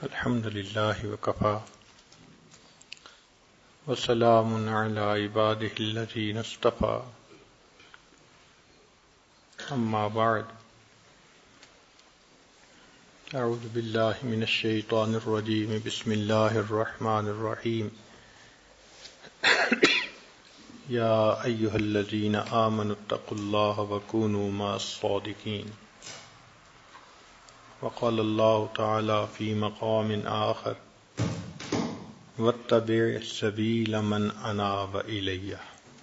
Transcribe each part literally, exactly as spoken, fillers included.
الحمد لله وكفى وسلام على عباده الذين اصطفى أما بعد أعوذ بالله من الشيطان الرجيم بسم الله الرحمن الرحيم يا أيها الذين آمنوا اتقوا الله وكونوا مع الصادقين وقال الله تعالى في مقام آخر واتبع سبيل من أناب إلي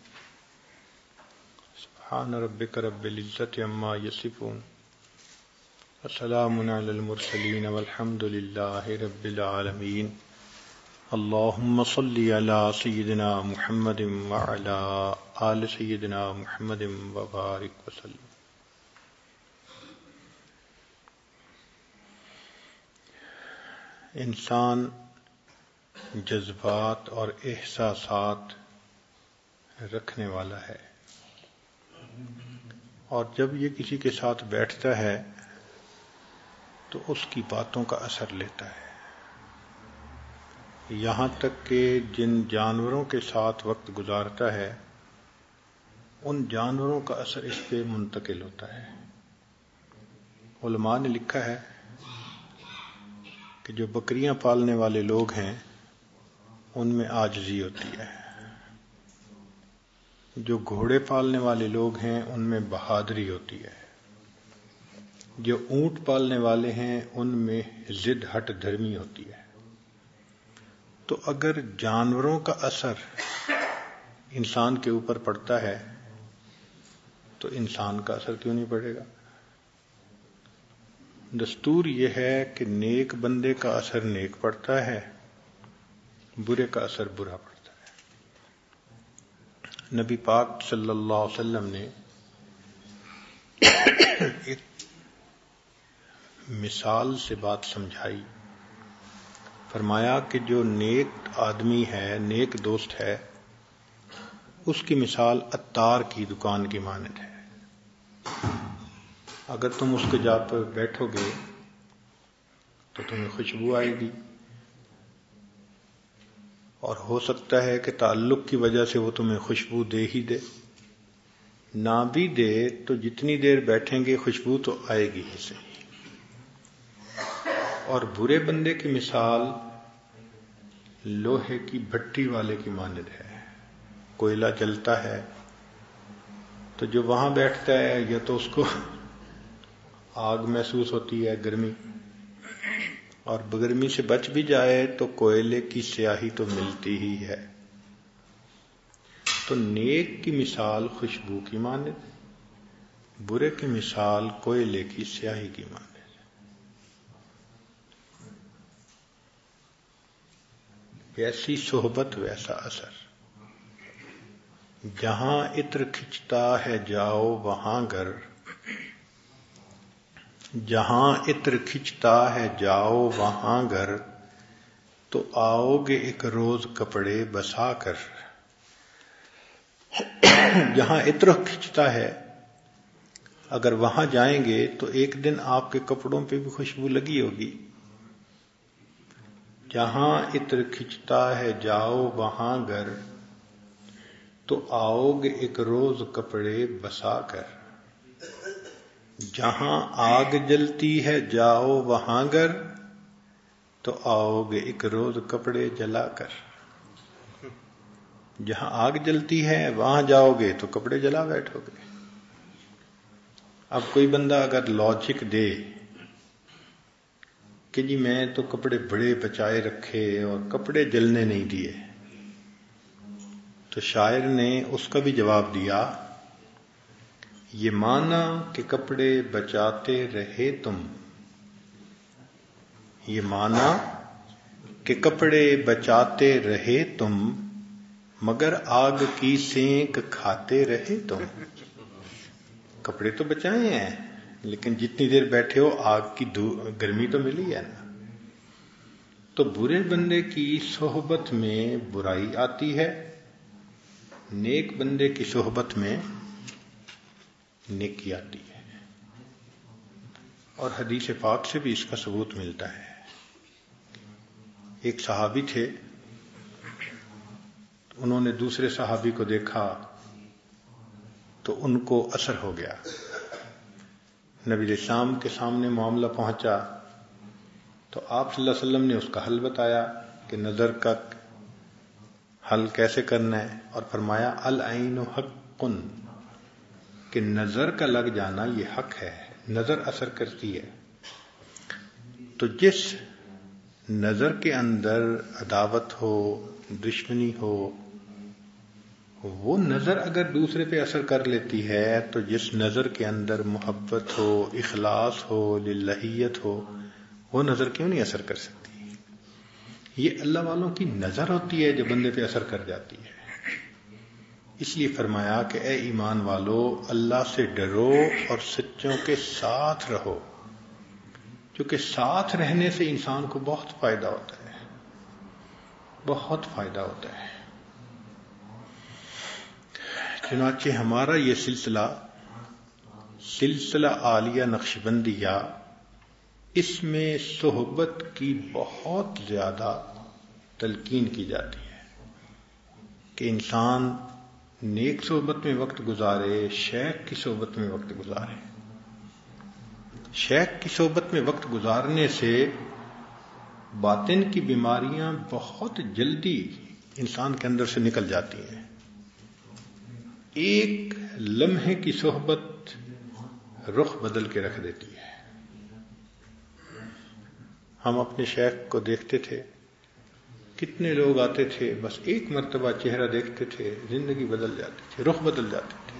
سبحان ربك رب العزة عما يصفون وسلام على المرسلين والحمد لله رب العالمين اللهم صل على سيدنا محمد وعلى آل سيدنا محمد وبارك وسلم. انسان جذبات اور احساسات رکھنے والا ہے، اور جب یہ کسی کے ساتھ بیٹھتا ہے تو اس کی باتوں کا اثر لیتا ہے، یہاں تک کہ جن جانوروں کے ساتھ وقت گزارتا ہے ان جانوروں کا اثر اس پہ منتقل ہوتا ہے. علماء نے لکھا ہے کہ جو بکریاں پالنے والے لوگ ہیں ان میں عاجزی ہوتی ہے، جو گھوڑے پالنے والے لوگ ہیں ان میں بہادری ہوتی ہے، جو اونٹ پالنے والے ہیں ان میں ضد ہٹ دھرمی ہوتی ہے. تو اگر جانوروں کا اثر انسان کے اوپر پڑتا ہے تو انسان کا اثر کیوں نہیں پڑے گا؟ دستور یہ ہے کہ نیک بندے کا اثر نیک پڑتا ہے، برے کا اثر برا پڑتا ہے. نبی پاک صلی اللہ علیہ وسلم نے ایک مثال سے بات سمجھائی. فرمایا کہ جو نیک آدمی ہے، نیک دوست ہے، اس کی مثال عطار کی دکان کی مانند ہے. اگر تم اس کے جا پر بیٹھو گے تو تمہیں خوشبو آئے گی، اور ہو سکتا ہے کہ تعلق کی وجہ سے وہ تمہیں خوشبو دے ہی دے، نہ بھی دے تو جتنی دیر بیٹھیں گے خوشبو تو آئے گی ہی صحیح. اور برے بندے کی مثال لوہے کی بھٹی والے کی مانند ہے. کوئلہ جلتا ہے تو جو وہاں بیٹھتا ہے یا تو اس کو آگ محسوس ہوتی ہے، گرمی، اور گرمی سے بچ بھی جائے تو کوئلے کی سیاہی تو ملتی ہی ہے. تو نیک کی مثال خوشبو کی مانند، برے کی مثال کوئلے کی سیاہی کی مانند. ویسی صحبت ویسا اثر. جہاں عطر کھنچتا ہے جاؤ وہاں گر، جہاں عطر کھنچتا ہے جاؤ وہاں گر، تو آؤ گے ایک روز کپڑے بسا کر. جہاں عطر کھنچتا ہے اگر وہاں جائیں گے تو ایک دن آپ کے کپڑوں پہ بھی خوشبو لگی ہوگی. جہاں عطر کھنچتا ہے جاؤ وہاں گر، تو آؤ گے ایک روز کپڑے بسا کر. جہاں آگ جلتی ہے جاؤ وہاں گر، تو آؤ گے ایک روز کپڑے جلا کر. جہاں آگ جلتی ہے وہاں جاؤ گے تو کپڑے جلا بیٹھو گے. اب کوئی بندہ اگر لاجک دے کہ جی میں تو کپڑے بڑے بچائے رکھے اور کپڑے جلنے نہیں دیے، تو شاعر نے اس کا بھی جواب دیا، یہ مانا کہ کپڑے بچاتے رہے تم، یہ مانا کہ کپڑے بچاتے رہے تم، مگر آگ کی سینک کھاتے رہے تم. کپڑے تو بچائے ہیں لیکن جتنی دیر بیٹھے ہو آگ کی گرمی تو ملی ہے نا. تو برے بندے کی صحبت میں برائی آتی ہے، نیک بندے کی صحبت میں نیکی آتی ہے. اور حدیث پاک سے بھی اس کا ثبوت ملتا ہے ایک صحابی تھے، انہوں نے دوسرے صحابی کو دیکھا تو ان کو اثر ہو گیا. نبی علیہ السلام کے سامنے معاملہ پہنچا تو آپ صلی اللہ علیہ وسلم نے اس کا حل بتایا کہ نظر کا حل کیسے کرنا ہے، اور فرمایا العین حق، کہ نظر کا لگ جانا یہ حق ہے، نظر اثر کرتی ہے. تو جس نظر کے اندر عداوت ہو، دشمنی ہو، وہ نظر اگر دوسرے پہ اثر کر لیتی ہے تو جس نظر کے اندر محبت ہو، اخلاص ہو، للہیت ہو، وہ نظر کیوں نہیں اثر کر سکتی؟ یہ اللہ والوں کی نظر ہوتی ہے جو بندے پہ اثر کر جاتی ہے. اس لیے فرمایا کہ اے ایمان والو، اللہ سے ڈرو اور سچوں کے ساتھ رہو، کیونکہ ساتھ رہنے سے انسان کو بہت فائدہ ہوتا ہے، بہت فائدہ ہوتا ہے. چنانچہ ہمارا یہ سلسلہ سلسلہ عالیہ نقشبندیہ، اس میں صحبت کی بہت زیادہ تلقین کی جاتی ہے کہ انسان نیک صحبت میں وقت گزارے، شیخ کی صحبت میں وقت گزارے. شیخ کی صحبت میں وقت گزارنے سے باطن کی بیماریاں بہت جلدی انسان کے اندر سے نکل جاتی ہیں. ایک لمحے کی صحبت رخ بدل کے رکھ دیتی ہے. ہم اپنے شیخ کو دیکھتے تھے، کتنے لوگ آتے تھے، بس ایک مرتبہ چہرہ دیکھتے تھے، زندگی بدل جاتی تھی، رخ بدل جاتے تھے.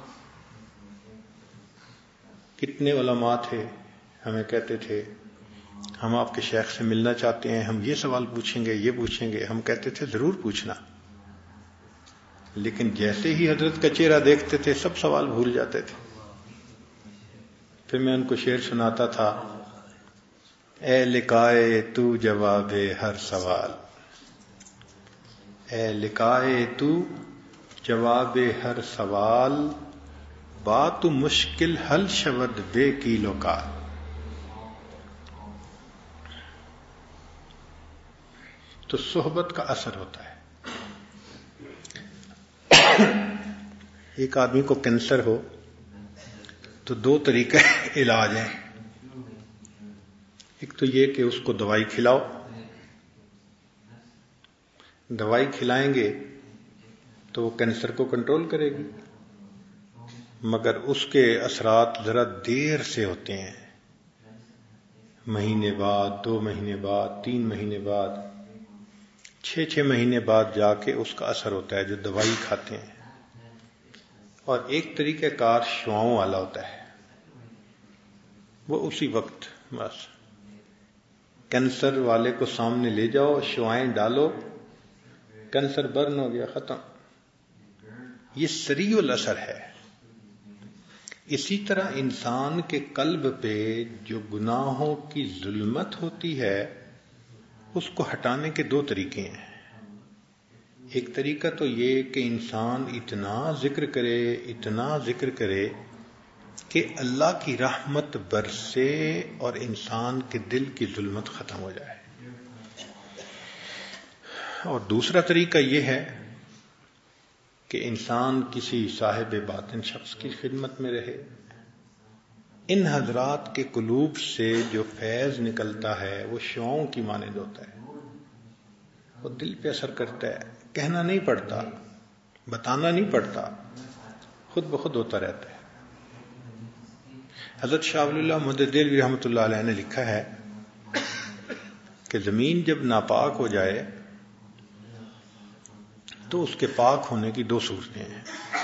کتنے علماء تھے ہمیں کہتے تھے ہم آپ کے شیخ سے ملنا چاہتے ہیں، ہم یہ سوال پوچھیں گے، یہ پوچھیں گے. ہم کہتے تھے ضرور پوچھنا، لیکن جیسے ہی حضرت کا چہرہ دیکھتے تھے سب سوال بھول جاتے تھے. پھر میں ان کو شعر سناتا تھا، اے لقائے تو جواب ہر سوال، اے لقائے تو جواب ہر سوال، بات مشکل حل شود بے کیل و کال. تو صحبت کا اثر ہوتا ہے. ایک آدمی کو کینسر ہو تو دو طریقے علاج ہیں. ایک تو یہ کہ اس کو دوائی کھلاؤ، دوائی کھلائیں گے تو وہ کینسر کو کنٹرول کرے گی، مگر اس کے اثرات ذرا دیر سے ہوتے ہیں. مہینے بعد، دو مہینے بعد، تین مہینے بعد، چھ چھ مہینے بعد جا کے اس کا اثر ہوتا ہے جو دوائی کھاتے ہیں. اور ایک طریقہ کار شعاؤں والا ہوتا ہے، وہ اسی وقت بس کینسر والے کو سامنے لے جاؤ، شعائیں ڈالو، کینسر برن ہو گیا، ختم. یہ سریع الاثر ہے. اسی طرح انسان کے قلب پہ جو گناہوں کی ظلمت ہوتی ہے اس کو ہٹانے کے دو طریقے ہیں. ایک طریقہ تو یہ کہ انسان اتنا ذکر کرے، اتنا ذکر کرے کہ اللہ کی رحمت برسے اور انسان کے دل کی ظلمت ختم ہو جائے. اور دوسرا طریقہ یہ ہے کہ انسان کسی صاحب باطن شخص کی خدمت میں رہے. ان حضرات کے قلوب سے جو فیض نکلتا ہے وہ شعاؤں کی مانند ہوتا ہے، وہ دل پہ اثر کرتا ہے. کہنا نہیں پڑتا، بتانا نہیں پڑتا، خود بخود ہوتا رہتا ہے. حضرت شاہ ولی اللہ محمد دہلوی رحمۃ اللہ علیہ نے لکھا ہے کہ زمین جب ناپاک ہو جائے تو اس کے پاک ہونے کی دو صورتیں ہیں.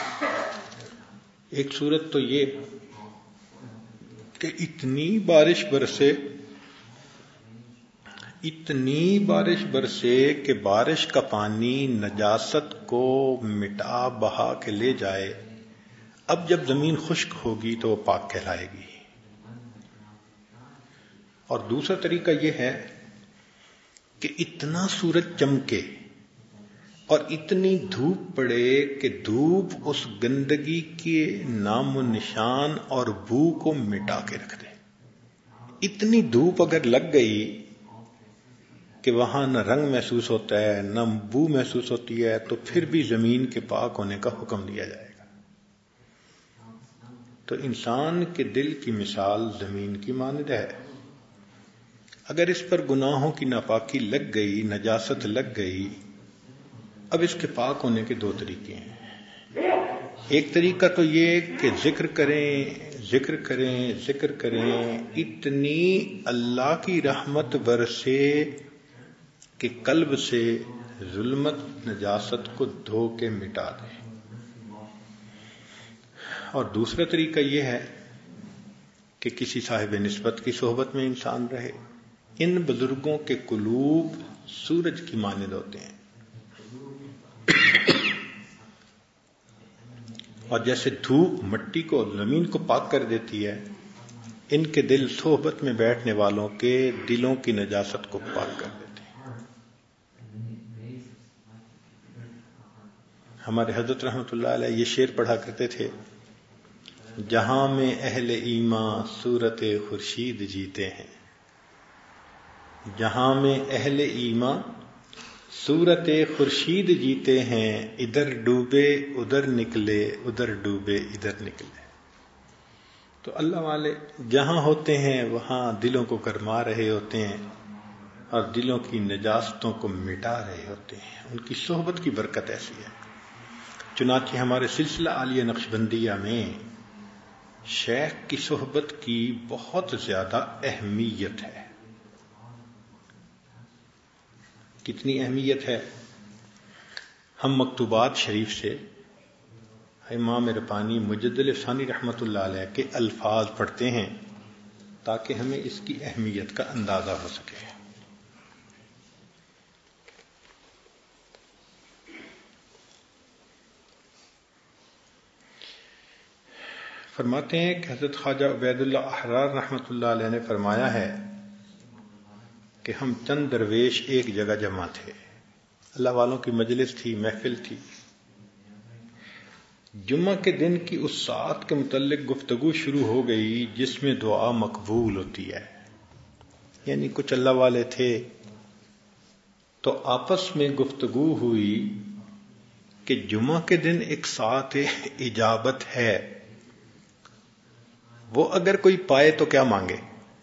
ایک صورت تو یہ کہ اتنی بارش برسے اتنی بارش برسے کہ بارش کا پانی نجاست کو مٹا بہا کے لے جائے. اب جب زمین خشک ہوگی تو وہ پاک کہلائے گی. اور دوسرا طریقہ یہ ہے کہ اتنا سورج چمکے اور اتنی دھوپ پڑے کہ دھوپ اس گندگی کے نام و نشان اور بو کو مٹا کے رکھ دے. اتنی دھوپ اگر لگ گئی کہ وہاں نہ رنگ محسوس ہوتا ہے نہ بو محسوس ہوتی ہے، تو پھر بھی زمین کے پاک ہونے کا حکم دیا جائے گا۔ تو انسان کے دل کی مثال زمین کی مانند ہے، اگر اس پر گناہوں کی ناپاکی لگ گئی، نجاست لگ گئی، اب اس کے پاک ہونے کے دو طریقے ہیں۔ ایک طریقہ تو یہ کہ ذکر کریں ذکر کریں ذکر کریں اتنی اللہ کی رحمت برسے کہ قلب سے ظلمت نجاست کو دھو کے مٹا دیں۔ اور دوسرا طریقہ یہ ہے کہ کسی صاحب نسبت کی صحبت میں انسان رہے۔ ان بزرگوں کے قلوب سورج کی مانند ہوتے ہیں، اور جیسے دھوپ مٹی کو زمین کو پاک کر دیتی ہے، ان کے دل صحبت میں بیٹھنے والوں کے دلوں کی نجاست کو پاک کر دیتے ہیں۔ ہمارے حضرت رحمۃ اللہ علیہ یہ شعر پڑھا کرتے تھے، جہاں میں اہل ایمان صورت خورشید جیتے ہیں، جہاں میں اہل ایمان صورت خورشید جیتے ہیں، ادھر ڈوبے ادھر نکلے ادھر ڈوبے ادھر نکلے۔ تو اللہ والے جہاں ہوتے ہیں وہاں دلوں کو گرما رہے ہوتے ہیں اور دلوں کی نجاستوں کو مٹا رہے ہوتے ہیں، ان کی صحبت کی برکت ایسی ہے۔ چنانچہ ہمارے سلسلہ عالیہ نقشبندیہ میں شیخ کی صحبت کی بہت زیادہ اہمیت ہے۔ کتنی اہمیت ہے؟ ہم مکتوبات شریف سے امام ربانی مجدد ثانی رحمۃ اللہ علیہ کے الفاظ پڑھتے ہیں تاکہ ہمیں اس کی اہمیت کا اندازہ ہو سکے۔ فرماتے ہیں کہ حضرت خواجہ عبید اللہ احرار رحمۃ اللہ علیہ نے فرمایا ہے کہ ہم چند درویش ایک جگہ جمع تھے، اللہ والوں کی مجلس تھی، محفل تھی۔ جمعہ کے دن کی اس ساعت کے متعلق گفتگو شروع ہو گئی جس میں دعا مقبول ہوتی ہے، یعنی کچھ اللہ والے تھے تو آپس میں گفتگو ہوئی کہ جمعہ کے دن ایک ساعت اجابت ہے، وہ اگر کوئی پائے تو کیا مانگے؟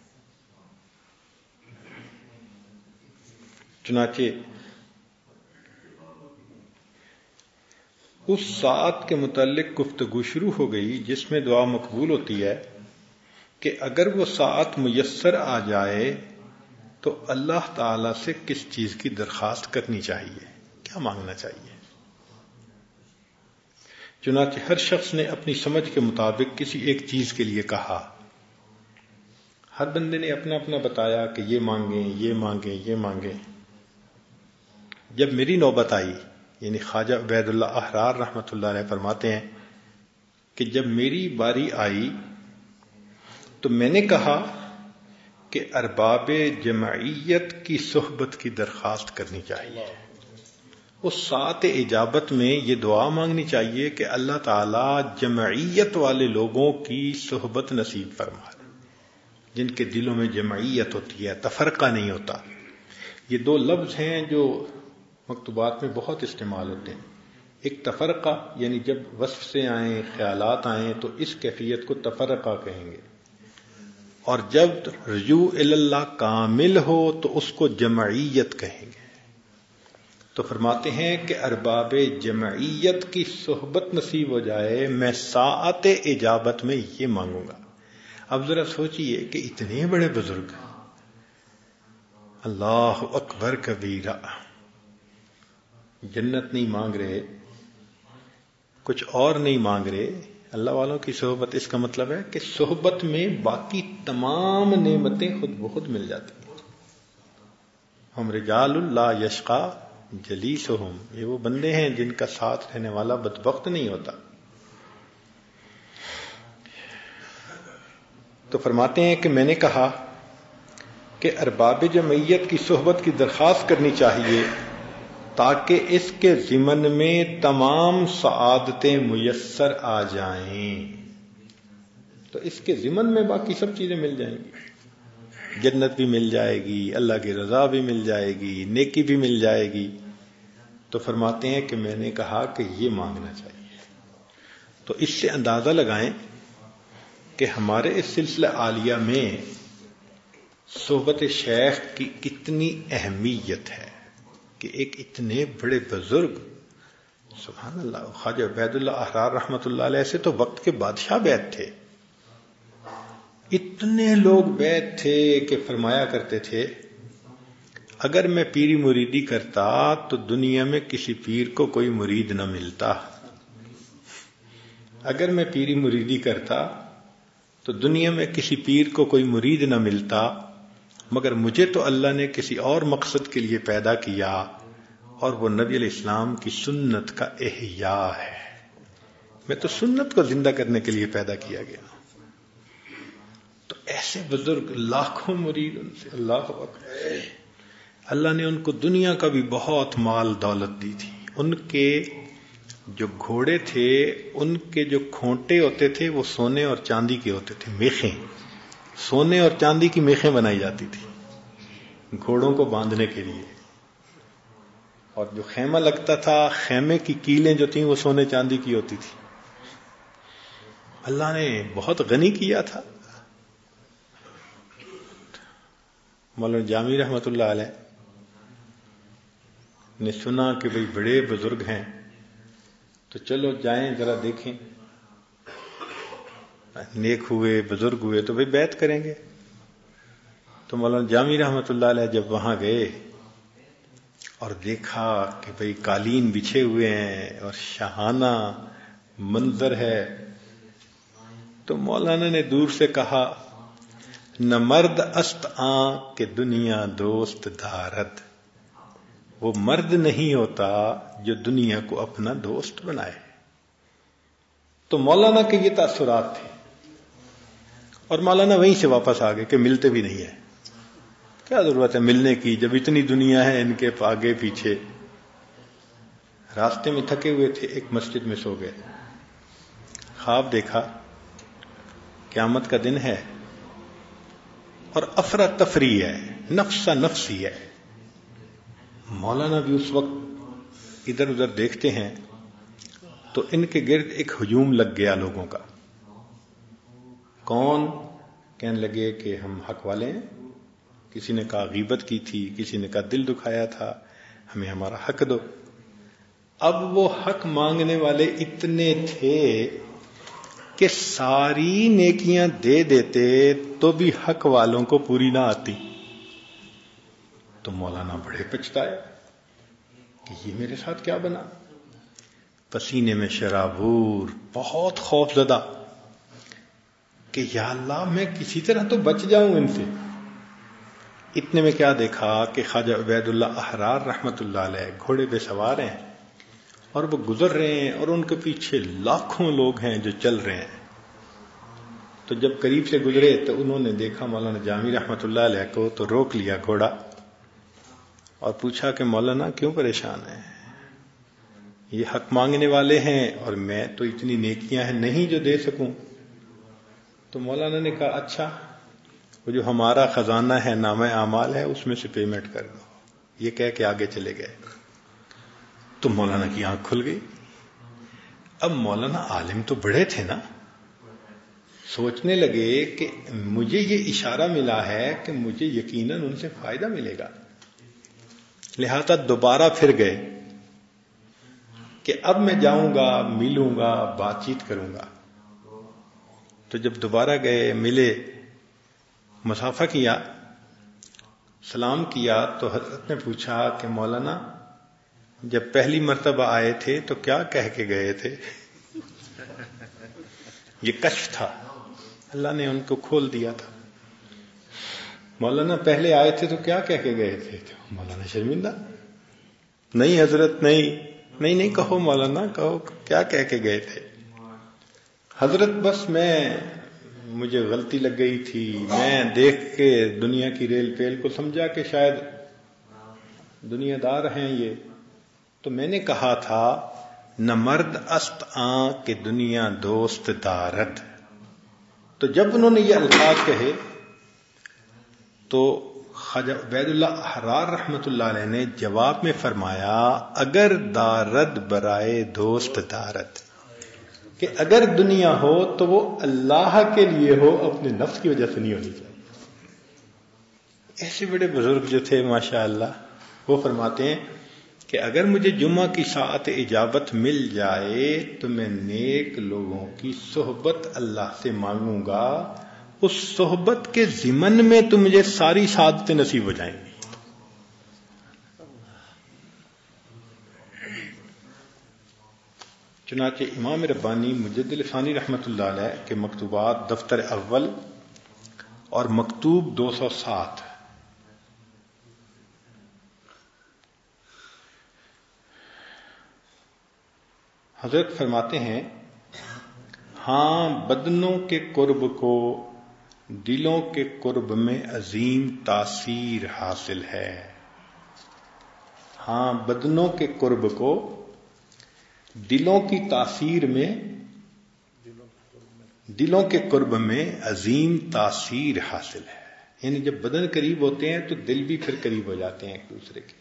چنانچہ اس ساعت کے متعلق گفتگو شروع ہو گئی جس میں دعا مقبول ہوتی ہے کہ اگر وہ ساعت میسر آ جائے تو اللہ تعالی سے کس چیز کی درخواست کرنی چاہیے، کیا مانگنا چاہیے؟ چنانچہ ہر شخص نے اپنی سمجھ کے مطابق کسی ایک چیز کے لیے کہا، ہر بندے نے اپنا اپنا بتایا کہ یہ مانگیں یہ مانگیں یہ مانگیں۔ جب میری نوبت آئی، یعنی خواجہ عبید اللہ احرار رحمۃ اللہ علیہ فرماتے ہیں کہ جب میری باری آئی تو میں نے کہا کہ ارباب جمعیت کی صحبت کی درخواست کرنی چاہیے۔ اس ساعت اجابت میں یہ دعا مانگنی چاہیے کہ اللہ تعالی جمعیت والے لوگوں کی صحبت نصیب فرما، جن کے دلوں میں جمعیت ہوتی ہے، تفرقہ نہیں ہوتا۔ یہ دو لفظ ہیں جو مکتوبات میں بہت استعمال ہوتے ہیں، ایک تفرقہ یعنی جب وصف سے آئیں خیالات آئیں تو اس کیفیت کو تفرقہ کہیں گے، اور جب رجوع اللہ کامل ہو تو اس کو جمعیت کہیں گے۔ تو فرماتے ہیں کہ ارباب جمعیت کی صحبت نصیب ہو جائے، میں ساعت اجابت میں یہ مانگوں گا۔ اب ذرا سوچئے کہ اتنے بڑے بزرگ، اللہ اکبر کبیرہ، جنت نہیں مانگ رہے، کچھ اور نہیں مانگ رہے، اللہ والوں کی صحبت، اس کا مطلب ہے کہ صحبت میں باقی تمام نعمتیں خود بخود مل جاتی ہیں۔ ہم رجال لا یشقا جلیسہم، یہ وہ بندے ہیں جن کا ساتھ رہنے والا بدبخت نہیں ہوتا۔ تو فرماتے ہیں کہ میں نے کہا کہ ارباب جمعیت کی صحبت کی درخواست کرنی چاہیے تاکہ اس کے ضمن میں تمام سعادتیں میسر آ جائیں، تو اس کے ضمن میں باقی سب چیزیں مل جائیں گی۔ جنت بھی مل جائے گی، اللہ کی رضا بھی مل جائے گی، نیکی بھی مل جائے گی، تو فرماتے ہیں کہ میں نے کہا کہ یہ مانگنا چاہیے۔ تو اس سے اندازہ لگائیں کہ ہمارے اس سلسلہ عالیہ میں صحبت شیخ کی کتنی اہمیت ہے کہ ایک اتنے بڑے بزرگ، سبحان اللہ، خواجہ عبید اللہ احرار رحمۃ اللہ علیہ سے تو وقت کے بادشاہ بیعت تھے، اتنے لوگ بیعت تھے کہ فرمایا کرتے تھے اگر میں پیری مریدی کرتا تو دنیا میں کسی پیر کو کوئی مرید نہ ملتا، اگر میں پیری مریدی کرتا تو دنیا میں کسی پیر کو کوئی مرید نہ ملتا، مگر مجھے تو اللہ نے کسی اور مقصد کے لیے پیدا کیا، اور وہ نبی علیہ السلام کی سنت کا احیاء ہے، میں تو سنت کو زندہ کرنے کے لیے پیدا کیا گیا۔ تو ایسے بزرگ لاکھوں مرید ان سے، اللہ اکبر، اللہ نے ان کو دنیا کا بھی بہت مال دولت دی تھی۔ ان کے جو گھوڑے تھے، ان کے جو کھونٹے ہوتے تھے وہ سونے اور چاندی کے ہوتے تھے، میخیں، سونے اور چاندی کی میخیں بنائی جاتی تھی گھوڑوں کو باندھنے کے لیے، اور جو خیمہ لگتا تھا خیمے کی کیلیں جو تھیں وہ سونے چاندی کی ہوتی تھی۔ اللہ نے بہت غنی کیا تھا۔ مولانا جامی رحمت اللہ علیہ نے سنا کہ بھئی بڑے بزرگ ہیں تو چلو جائیں ذرا دیکھیں، نیک ہوئے، بزرگ ہوئے تو بھئی بیعت کریں گے۔ تو مولانا جامی رحمت اللہ علیہ جب وہاں گئے اور دیکھا کہ بھئی قالین بچھے ہوئے ہیں اور شاہانہ منظر ہے، تو مولانا نے دور سے کہا نہ مرد است آں کہ دنیا دوست دارد، وہ مرد نہیں ہوتا جو دنیا کو اپنا دوست بنائے۔ تو مولانا کے یہ تاثرات تھے، اور مولانا وہیں سے واپس آ گئے کہ ملتے بھی نہیں ہیں، کیا ضرورت ہے ملنے کی جب اتنی دنیا ہے ان کے آگے پیچھے۔ راستے میں تھکے ہوئے تھے، ایک مسجد میں سو گئے، خواب دیکھا قیامت کا دن ہے اور افراتفری ہے، نفسا نفسی ہے۔ مولانا بھی اس وقت ادھر ادھر دیکھتے ہیں تو ان کے گرد ایک ہجوم لگ گیا لوگوں کا۔ کون؟ کہنے لگے کہ ہم حق والے ہیں، کسی نے کہا غیبت کی تھی، کسی نے کہا دل دکھایا تھا، ہمیں ہمارا حق دو۔ اب وہ حق مانگنے والے اتنے تھے کہ ساری نیکیاں دے دیتے تو بھی حق والوں کو پوری نہ آتی۔ تو مولانا بڑے پچھتائے کہ یہ میرے ساتھ کیا بنا، پسینے میں شرابور، بہت خوف زدہ کہ یا اللہ میں کسی طرح تو بچ جاؤں ان سے۔ اتنے میں کیا دیکھا کہ خواجہ عبید اللہ احرار رحمت اللہ علیہ گھوڑے پہ سوار ہیں اور وہ گزر رہے ہیں، اور ان کے پیچھے لاکھوں لوگ ہیں جو چل رہے ہیں۔ تو جب قریب سے گزرے تو انہوں نے دیکھا مولانا جامی رحمت اللہ علیہ کو، تو روک لیا گھوڑا اور پوچھا کہ مولانا کیوں پریشان ہیں؟ یہ حق مانگنے والے ہیں اور میں تو اتنی نیکیاں ہیں نہیں جو دے سکوں۔ تو مولانا نے کہا اچھا، وہ جو ہمارا خزانہ ہے، نامہ اعمال ہے، اس میں سے پیمنٹ کر دو۔ یہ کہہ کے آگے چلے گئے۔ تو مولانا کی آنکھ کھل گئی۔ اب مولانا عالم تو بڑے تھے نا، سوچنے لگے کہ مجھے یہ اشارہ ملا ہے کہ مجھے یقیناً ان سے فائدہ ملے گا، لہذا دوبارہ پھر گئے کہ اب میں جاؤں گا، ملوں گا، بات چیت کروں گا۔ تو جب دوبارہ گئے، ملے، مصافحہ کیا، سلام کیا، تو حضرت نے پوچھا کہ مولانا جب پہلی مرتبہ آئے تھے تو کیا کہہ کے گئے تھے؟ یہ کشف تھا، اللہ نے ان کو کھول دیا تھا۔ مولانا پہلے آئے تھے تو کیا کہہ کے گئے تھے؟ مولانا شرمندہ، نہیں حضرت نہیں نہیں نہیں کہو مولانا، کہو کیا کہہ کے گئے تھے؟ حضرت بس میں مجھے غلطی لگ گئی تھی، میں دیکھ کے دنیا کی ریل پیل کو سمجھا کہ شاید دنیا دار ہیں یہ، تو میں نے کہا تھا نہ مرد است آں کہ دنیا دوست دارد۔ تو جب انہوں نے یہ الفاظ کہے تو خواجہ عبید اللہ احرار رحمت اللہ علیہ نے جواب میں فرمایا اگر دارد برائے دوست دارد، کہ اگر دنیا ہو تو وہ اللہ کے لیے ہو، اپنے نفس کی وجہ سے نہیں ہونی چاہیے۔ ایسے بڑے بزرگ جو تھے ماشاء اللہ، وہ فرماتے ہیں کہ اگر مجھے جمعہ کی ساعت اجابت مل جائے تو میں نیک لوگوں کی صحبت اللہ سے مانگوں گا، اس صحبت کے ضمن میں تو مجھے ساری سعادتیں نصیب ہو جائیں گی۔ چنانچہ امام ربانی مجدد ثانی رحمۃ اللہ علیہ کے مکتوبات دفتر اول اور مکتوب دو سو سات حضرت فرماتے ہیں، ہاں بدنوں کے قرب کو دلوں کے قرب میں عظیم تاثیر حاصل ہے۔ ہاں بدنوں کے قرب کو دلوں کی تاثیر میں دلوں کے قرب میں عظیم تاثیر حاصل ہے، یعنی جب بدن قریب ہوتے ہیں تو دل بھی پھر قریب ہو جاتے ہیں ایک دوسرے کے۔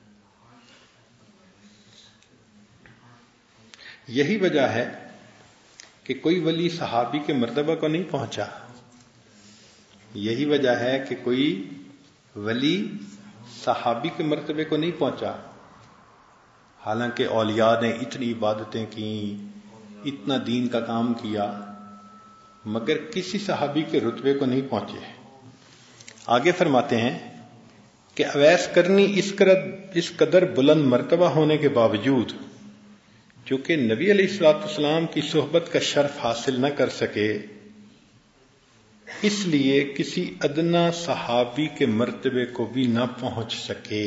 یہی وجہ ہے کہ کوئی ولی صحابی کے مرتبہ کو نہیں پہنچا، یہی وجہ ہے کہ کوئی ولی صحابی کے مرتبے کو نہیں پہنچا، حالانکہ اولیاء نے اتنی عبادتیں کی، اتنا دین کا کام کیا، مگر کسی صحابی کے رتبے کو نہیں پہنچے۔ آگے فرماتے ہیں کہ اویس کرنی اس قدر اس قدر بلند مرتبہ ہونے کے باوجود چونکہ نبی علیہ الصلوۃ والسلام کی صحبت کا شرف حاصل نہ کر سکے، اس لیے کسی ادنا صحابی کے مرتبے کو بھی نہ پہنچ سکے۔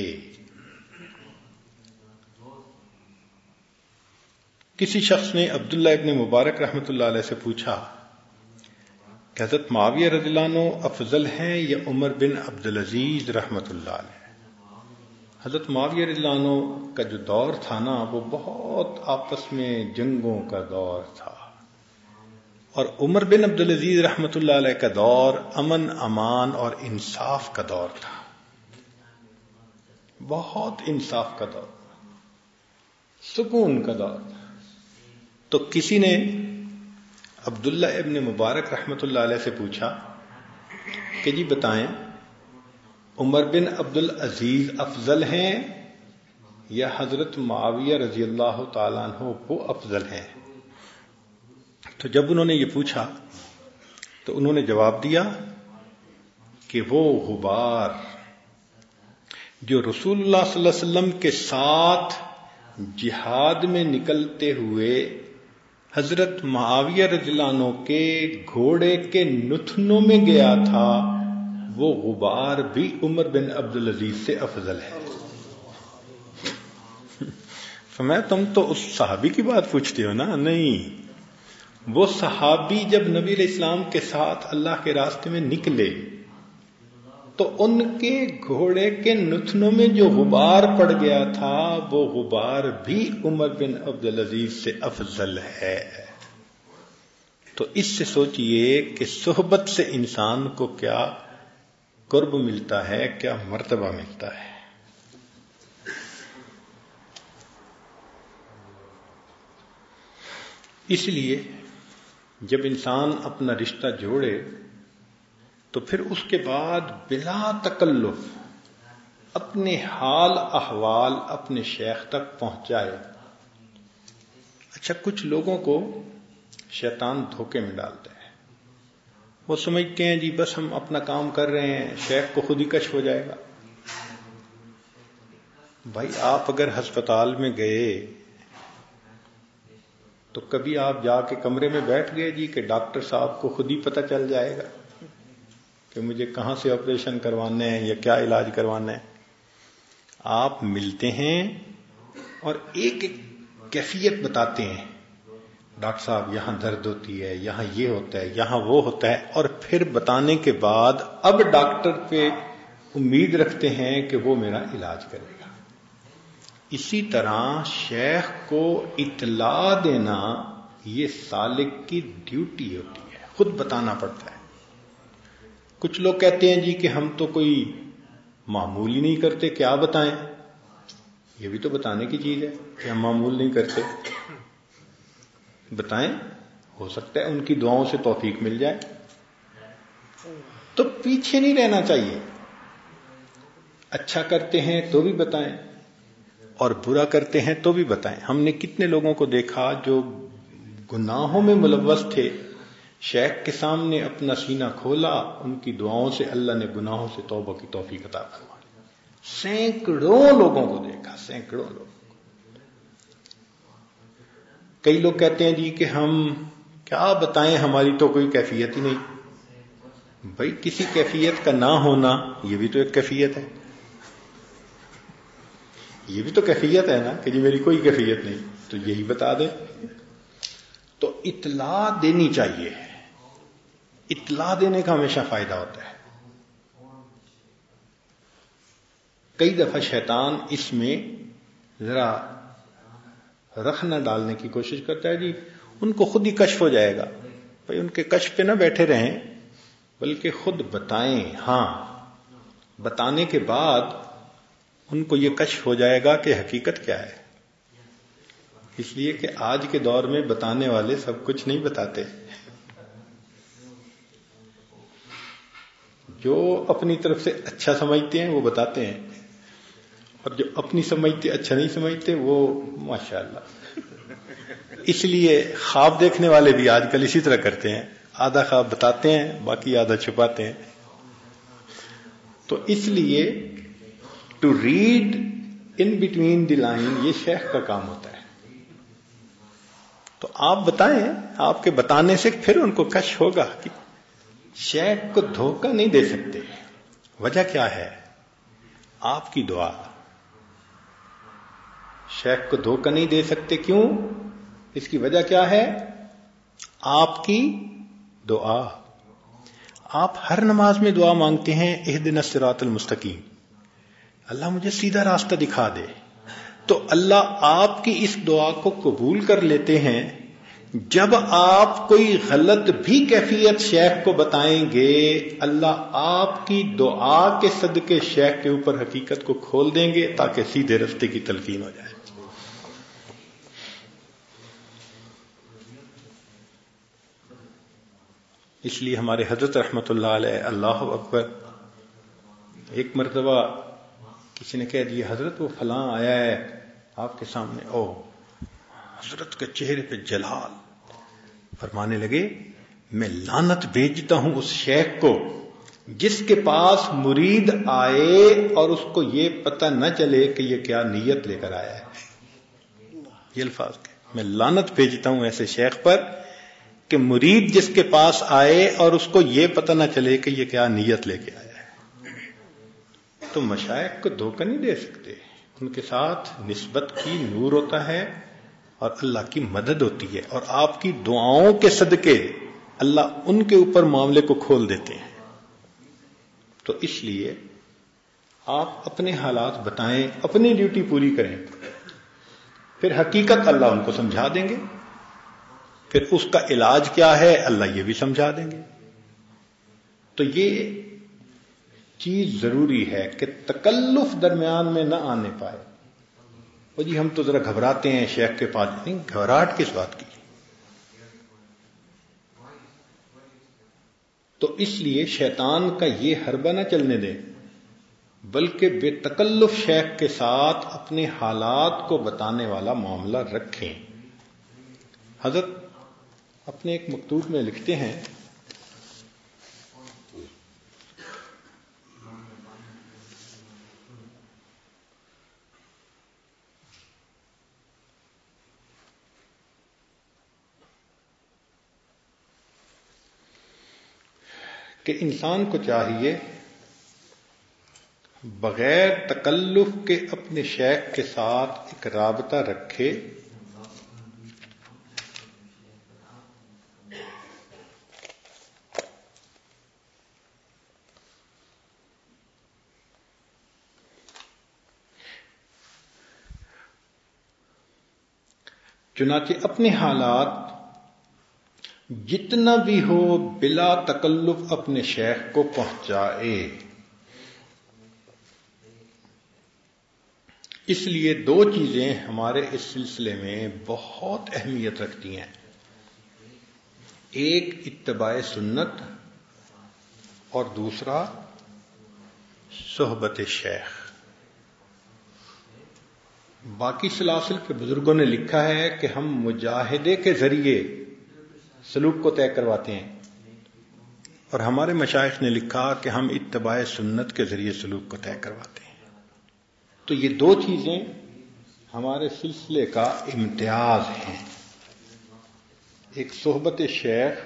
کسی شخص نے عبداللہ ابن مبارک رحمت اللہ علیہ سے پوچھا کہ حضرت معاویہ رضی اللہ عنہ افضل ہیں یا عمر بن عبدالعزیز رحمت اللہ علیہ؟ حضرت معاویہ رضی اللہ عنہ کا جو دور تھا نا، وہ بہت آپس میں جنگوں کا دور تھا، اور عمر بن عبدالعزیز رحمت اللہ علیہ کا دور امن امان اور انصاف کا دور تھا، بہت انصاف کا دور، سکون کا دور تھا۔ تو کسی نے عبداللہ ابن مبارک رحمت اللہ علیہ سے پوچھا کہ جی بتائیں، عمر بن عبدالعزیز افضل ہیں یا حضرت معاویہ رضی اللہ تعالیٰ عنہ وہ افضل ہیں؟ تو جب انہوں نے یہ پوچھا تو انہوں نے جواب دیا کہ وہ غبار جو رسول اللہ صلی اللہ علیہ وسلم کے ساتھ جہاد میں نکلتے ہوئے حضرت معاویہ رضی اللہ عنہ کے گھوڑے کے نتنوں میں گیا تھا، وہ غبار بھی عمر بن عبدالعزیز سے افضل ہے۔ فرمایا تم تو اس صحابی کی بات پوچھتے ہو نا؟ نہیں، وہ صحابی جب نبی علیہ السلام کے ساتھ اللہ کے راستے میں نکلے تو ان کے گھوڑے کے نتنوں میں جو غبار پڑ گیا تھا، وہ غبار بھی عمر بن عبدالعزیز سے افضل ہے۔ تو اس سے سوچئے کہ صحبت سے انسان کو کیا قرب ملتا ہے، کیا مرتبہ ملتا ہے۔ اس لیے جب انسان اپنا رشتہ جوڑے تو پھر اس کے بعد بلا تکلف اپنے حال احوال اپنے شیخ تک پہنچائے۔ اچھا، کچھ لوگوں کو شیطان دھوکے میں ڈالتا ہے، وہ سمجھتے ہیں جی بس ہم اپنا کام کر رہے ہیں، شیخ کو خود ہی کشف ہو جائے گا۔ بھائی آپ اگر ہسپتال میں گئے تو کبھی آپ جا کے کمرے میں بیٹھ گئے جی کہ ڈاکٹر صاحب کو خود ہی پتہ چل جائے گا کہ مجھے کہاں سے آپریشن کروانا ہے یا کیا علاج کروانا ہے؟ آپ ملتے ہیں اور ایک ایک کیفیت بتاتے ہیں، ڈاکٹر صاحب یہاں درد ہوتی ہے، یہاں یہ ہوتا ہے، یہاں وہ ہوتا ہے، اور پھر بتانے کے بعد اب ڈاکٹر پہ امید رکھتے ہیں کہ وہ میرا علاج کرے گا۔ اسی طرح شیخ کو اطلاع دینا یہ سالک کی ڈیوٹی ہوتی ہے، خود بتانا پڑتا ہے۔ کچھ لوگ کہتے ہیں جی کہ ہم تو کوئی معمول ہی نہیں کرتے، کیا بتائیں؟ یہ بھی تو بتانے کی چیز ہے کہ ہم معمول نہیں کرتے، بتائیں، ہو سکتا ہے ان کی دعاؤں سے توفیق مل جائے۔ تو پیچھے نہیں رہنا چاہیے، اچھا کرتے ہیں تو بھی بتائیں اور برا کرتے ہیں تو بھی بتائیں۔ ہم نے کتنے لوگوں کو دیکھا جو گناہوں میں ملوث تھے، شیخ کے سامنے اپنا سینہ کھولا، ان کی دعاؤں سے اللہ نے گناہوں سے توبہ کی توفیق عطا فرمائی۔ سینکڑوں لوگوں کو دیکھا، سینکڑوں لوگ۔ کئی لوگ کہتے ہیں جی کہ ہم کیا بتائیں، ہماری تو کوئی کیفیت ہی نہیں۔ بھائی کسی کیفیت کا نہ ہونا یہ بھی تو ایک کیفیت ہے، یہ بھی تو کیفیت ہے نا کہ جی میری کوئی کیفیت نہیں، تو یہی بتا دیں۔ تو اطلاع دینی چاہیے، اطلاع دینے کا ہمیشہ فائدہ ہوتا ہے۔ کئی دفعہ شیطان اس میں ذرا رخ نہ ڈالنے کی کوشش کرتا ہے، جی ان کو خود ہی کشف ہو جائے گا، بھائی ان کے کشف پہ نہ بیٹھے رہیں بلکہ خود بتائیں۔ ہاں، بتانے کے بعد ان کو یہ کشف ہو جائے گا کہ حقیقت کیا ہے۔ اس لیے کہ آج کے دور میں بتانے والے سب کچھ نہیں بتاتے، جو اپنی طرف سے اچھا سمجھتے ہیں وہ بتاتے ہیں، اور جو اپنی سمجھتے اچھا نہیں سمجھتے وہ ماشاءاللہ۔ اس لیے خواب دیکھنے والے بھی آج کل اسی طرح کرتے ہیں، آدھا خواب بتاتے ہیں باقی آدھا چھپاتے ہیں۔ تو اس لیے to read in between the line یہ شیخ کا کام ہوتا ہے۔ تو آپ بتائیں، آپ کے بتانے سے پھر ان کو کشف ہوگا کہ شیخ کو دھوکہ نہیں دے سکتے۔ وجہ کیا ہے؟ آپ کی دعا۔ شیخ کو دھوکہ نہیں دے سکتے، کیوں؟ اس کی وجہ کیا ہے؟ آپ کی دعا۔ آپ ہر نماز میں دعا مانگتے ہیں، اہدنا الصراط المستقیم، اللہ مجھے سیدھا راستہ دکھا دے۔ تو اللہ آپ کی اس دعا کو قبول کر لیتے ہیں جب آپ کوئی غلط بھی کیفیت شیخ کو بتائیں گے، اللہ آپ کی دعا کے صدقے شیخ کے اوپر حقیقت کو کھول دیں گے تاکہ سیدھے راستے کی تلقین ہو جائے۔ اس لیے ہمارے حضرت رحمت اللہ علیہ، اللہ اکبر، ایک مرتبہ کسی نے کہہ دیا حضرت وہ فلاں آیا ہے آپ کے سامنے، او حضرت کے چہرے پہ جلال، فرمانے لگے میں لعنت بھیجتا ہوں اس شیخ کو جس کے پاس مرید آئے اور اس کو یہ پتہ نہ چلے کہ یہ کیا نیت لے کر آیا ہے۔ یہ الفاظ کے میں لعنت بھیجتا ہوں ایسے شیخ پر کہ مرید جس کے پاس آئے اور اس کو یہ پتہ نہ چلے کہ یہ کیا نیت لے کے آیا ہے۔ تو مشائخ کو دھوکہ نہیں دے سکتے، ان کے ساتھ نسبت کی نور ہوتا ہے اور اللہ کی مدد ہوتی ہے، اور آپ کی دعاؤں کے صدقے اللہ ان کے اوپر معاملے کو کھول دیتے ہیں۔ تو اس لیے آپ اپنے حالات بتائیں، اپنی ڈیوٹی پوری کریں، پھر حقیقت اللہ ان کو سمجھا دیں گے، پھر اس کا علاج کیا ہے اللہ یہ بھی سمجھا دیں گے۔ تو یہ چیز ضروری ہے کہ تکلف درمیان میں نہ آنے پائے۔ اور جی ہم تو ذرا گھبراتے ہیں شیخ کے پاس، نہیں، گھبراہٹ کس بات کی؟ تو اس لیے شیطان کا یہ حربہ نہ چلنے دیں، بلکہ بے تکلف شیخ کے ساتھ اپنے حالات کو بتانے والا معاملہ رکھیں۔ حضرت اپنے ایک مکتوب میں لکھتے ہیں کہ انسان کو چاہیے بغیر تکلف کے اپنے شیخ کے ساتھ ایک رابطہ رکھے، چنانچہ اپنے حالات جتنا بھی ہو بلا تکلف اپنے شیخ کو پہنچائے. اس لیے دو چیزیں ہمارے اس سلسلے میں بہت اہمیت رکھتی ہیں. ایک اتباع سنت اور دوسرا صحبت شیخ. باقی سلاسل کے بزرگوں نے لکھا ہے کہ ہم مجاہدے کے ذریعے سلوک کو طے کرواتے ہیں، اور ہمارے مشائخ نے لکھا کہ ہم اتباع سنت کے ذریعے سلوک کو طے کرواتے ہیں. تو یہ دو چیزیں ہمارے سلسلے کا امتیاز ہیں، ایک صحبت شیخ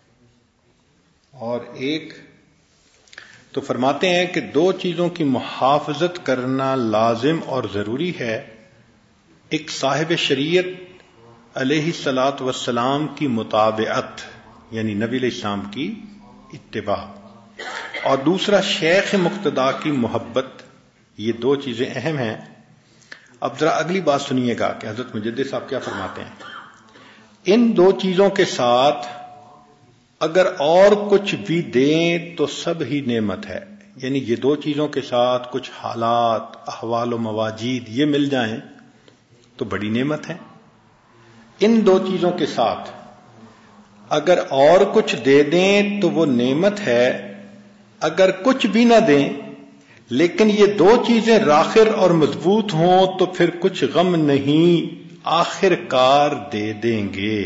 اور ایک. تو فرماتے ہیں کہ دو چیزوں کی محافظت کرنا لازم اور ضروری ہے. ایک صاحب شریعت علیہ الصلاۃ والسلام کی متابعت، یعنی نبی علیہ السلام کی اتباع، اور دوسرا شیخ مقتدی کی محبت. یہ دو چیزیں اہم ہیں. اب ذرا اگلی بات سنیے گا کہ حضرت مجدد صاحب کیا فرماتے ہیں. ان دو چیزوں کے ساتھ اگر اور کچھ بھی دیں تو سب ہی نعمت ہے. یعنی یہ دو چیزوں کے ساتھ کچھ حالات، احوال و مواجید یہ مل جائیں تو بڑی نعمت ہے. ان دو چیزوں کے ساتھ اگر اور کچھ دے دیں تو وہ نعمت ہے. اگر کچھ بھی نہ دیں لیکن یہ دو چیزیں راخر اور مضبوط ہوں تو پھر کچھ غم نہیں، آخر کار دے دیں گے.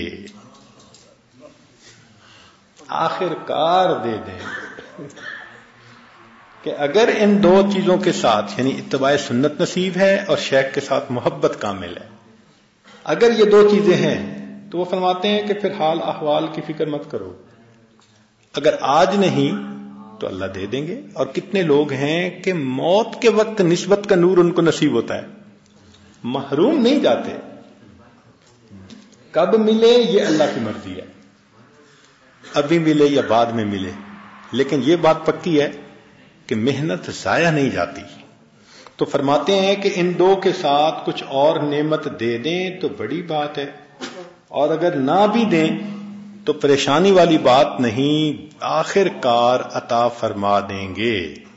آخر کار دے دیں گے کہ اگر ان دو چیزوں کے ساتھ یعنی اتباع سنت نصیب ہے اور شیخ کے ساتھ محبت کامل ہے، اگر یہ دو چیزیں ہیں تو وہ فرماتے ہیں کہ پھر حال احوال کی فکر مت کرو. اگر آج نہیں تو اللہ دے دیں گے. اور کتنے لوگ ہیں کہ موت کے وقت نسبت کا نور ان کو نصیب ہوتا ہے، محروم نہیں جاتے. کب ملے یہ اللہ کی مرضی ہے، ابھی ملے یا بعد میں ملے، لیکن یہ بات پکی ہے کہ محنت ضائع نہیں جاتی. تو فرماتے ہیں کہ ان دو کے ساتھ کچھ اور نعمت دے دیں تو بڑی بات ہے، اور اگر نہ بھی دیں تو پریشانی والی بات نہیں، آخر کار عطا فرما دیں گے.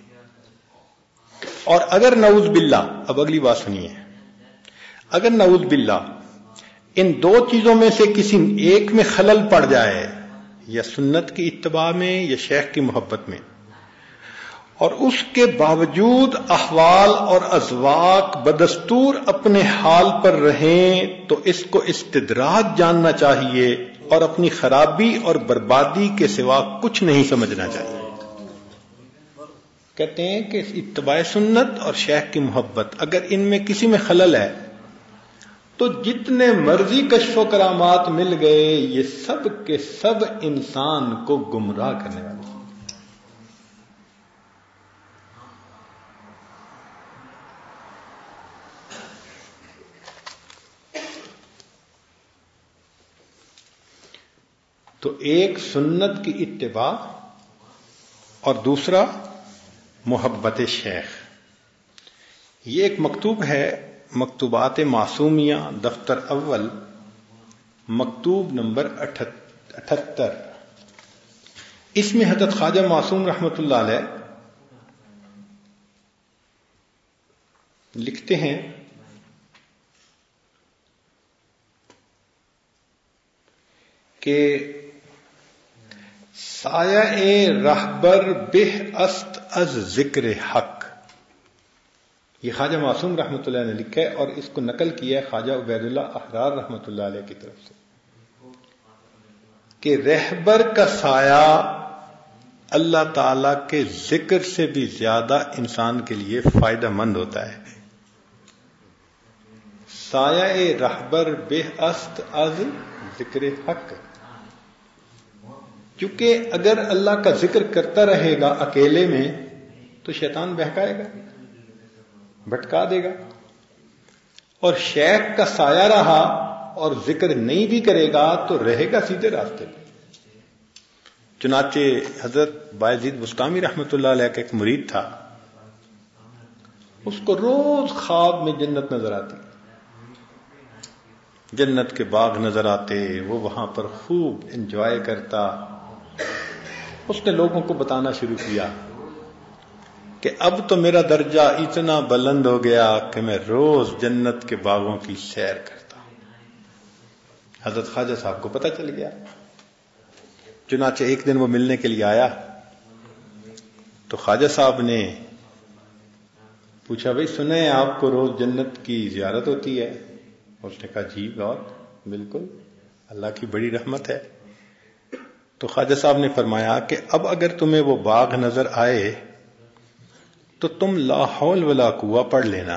اور اگر نعوذ باللہ، اب اگلی بات سنیے، اگر نعوذ باللہ ان دو چیزوں میں سے کسی ایک میں خلل پڑ جائے، یا سنت کی اتباع میں یا شیخ کی محبت میں، اور اس کے باوجود احوال اور اذواق بدستور اپنے حال پر رہیں تو اس کو استدراج جاننا چاہیے اور اپنی خرابی اور بربادی کے سوا کچھ نہیں سمجھنا چاہیے. کہتے ہیں کہ اتباع سنت اور شیخ کی محبت اگر ان میں کسی میں خلل ہے تو جتنے مرضی کشف و کرامات مل گئے یہ سب کے سب انسان کو گمراہ کرنے والے. تو ایک سنت کی اتباع اور دوسرا محبت شیخ. یہ ایک مکتوب ہے، مکتوبات معصومیہ دفتر اول، مکتوب نمبر اٹھہتر. اس میں حضرت خواجہ معصوم رحمۃ اللہ علیہ لکھتے ہیں کہ سایہ رہبر بہ است از ذکر حق. یہ خواجہ معصوم رحمۃ اللہ نے لکھا ہے اور اس کو نقل کیا ہے خواجہ عبید اللہ احرار رحمۃ اللہ علیہ کی طرف سے کہ رہبر کا سایہ اللہ تعالی کے ذکر سے بھی زیادہ انسان کے لیے فائدہ مند ہوتا ہے. سایہ رہبر بہ است از ذکر حق، کیونکہ اگر اللہ کا ذکر کرتا رہے گا اکیلے میں تو شیطان بہکائے گا، بھٹکا دے گا. اور شیخ کا سایہ رہا اور ذکر نہیں بھی کرے گا تو رہے گا سیدھے راستے پہ. چنانچہ حضرت بایزید بسطامی رحمۃ اللہ علیہ کا ایک مرید تھا، اس کو روز خواب میں جنت نظر آتی، جنت کے باغ نظر آتے، وہ وہاں پر خوب انجوائے کرتا. اس نے لوگوں کو بتانا شروع کیا کہ اب تو میرا درجہ اتنا بلند ہو گیا کہ میں روز جنت کے باغوں کی سیر کرتا ہوں. حضرت خواجہ صاحب کو پتہ چل گیا. چنانچہ ایک دن وہ ملنے کے لیے آیا تو خواجہ صاحب نے پوچھا، بھائی سنے آپ کو روز جنت کی زیارت ہوتی ہے؟ اس نے کہا جی بہت، بالکل، اللہ کی بڑی رحمت ہے. تو خواجہ صاحب نے فرمایا کہ اب اگر تمہیں وہ باغ نظر آئے تو تم لا حول ولا قوہ پڑھ لینا.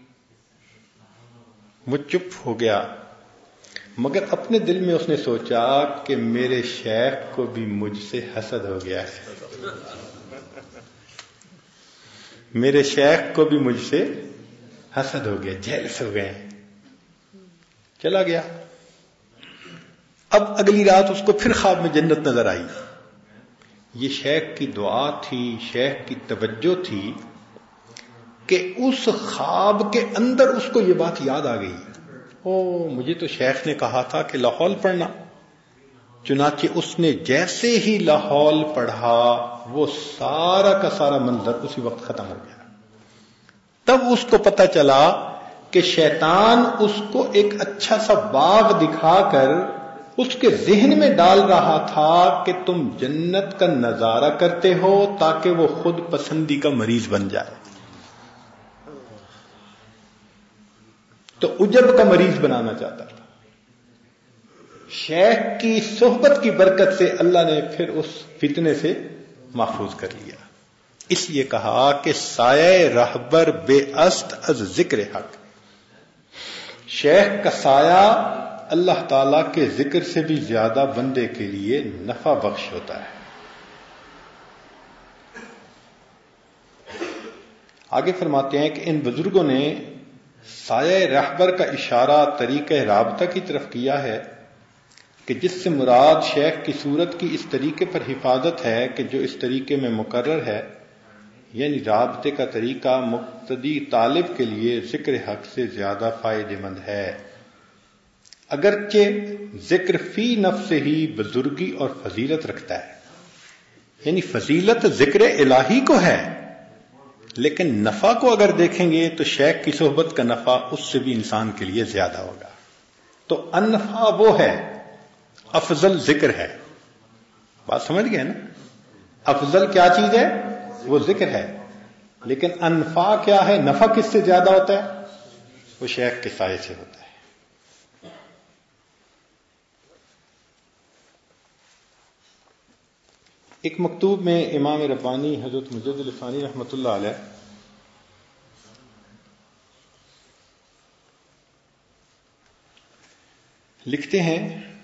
وہ چپ ہو گیا، مگر اپنے دل میں اس نے سوچا کہ میرے شیخ کو بھی مجھ سے حسد ہو گیا ہے، میرے شیخ کو بھی مجھ سے حسد ہو گیا، جیلس ہو گئے. چلا گیا. اب اگلی رات اس کو پھر خواب میں جنت نظر آئی. یہ شیخ کی دعا تھی، شیخ کی توجہ تھی کہ اس خواب کے اندر اس کو یہ بات یاد آ گئی، او مجھے تو شیخ نے کہا تھا کہ لاحول پڑھنا. چنانچہ اس نے جیسے ہی لاحول پڑھا وہ سارا کا سارا منظر اسی وقت ختم ہو گیا. تب اس کو پتہ چلا کہ شیطان اس کو ایک اچھا سا باغ دکھا کر اس کے ذہن میں ڈال رہا تھا کہ تم جنت کا نظارہ کرتے ہو تاکہ وہ خود پسندی کا مریض بن جائے. تو عجب کا مریض بنانا چاہتا تھا. شیخ کی صحبت کی برکت سے اللہ نے پھر اس فتنے سے محفوظ کر لیا. اس لیے کہا کہ سایہ رہبر بے است از ذکر حق. شیخ کا سایہ اللہ تعالی کے ذکر سے بھی زیادہ بندے کے لیے نفع بخش ہوتا ہے. آگے فرماتے ہیں کہ ان بزرگوں نے سایہ رہبر کا اشارہ طریقہ رابطہ کی طرف کیا ہے کہ جس سے مراد شیخ کی صورت کی اس طریقے پر حفاظت ہے کہ جو اس طریقے میں مقرر ہے، یعنی رابطے کا طریقہ مقتدی طالب کے لیے ذکر حق سے زیادہ فائدہ مند ہے، اگرچہ ذکر فی نفس ہی بزرگی اور فضیلت رکھتا ہے. یعنی فضیلت ذکر الہی کو ہے، لیکن نفع کو اگر دیکھیں گے تو شیخ کی صحبت کا نفع اس سے بھی انسان کے لیے زیادہ ہوگا. تو انفع وہ ہے، افضل ذکر ہے. بات سمجھ گئے نا؟ افضل کیا چیز ہے؟ وہ ذکر ہے. لیکن انفع کیا ہے؟ نفع کس سے زیادہ ہوتا ہے؟ وہ شیخ کے سائے سے ہوتا ہے. ایک مکتوب میں امام ربانی حضرت مجد الفانی رحمۃ اللہ علیہ لکھتے ہیں،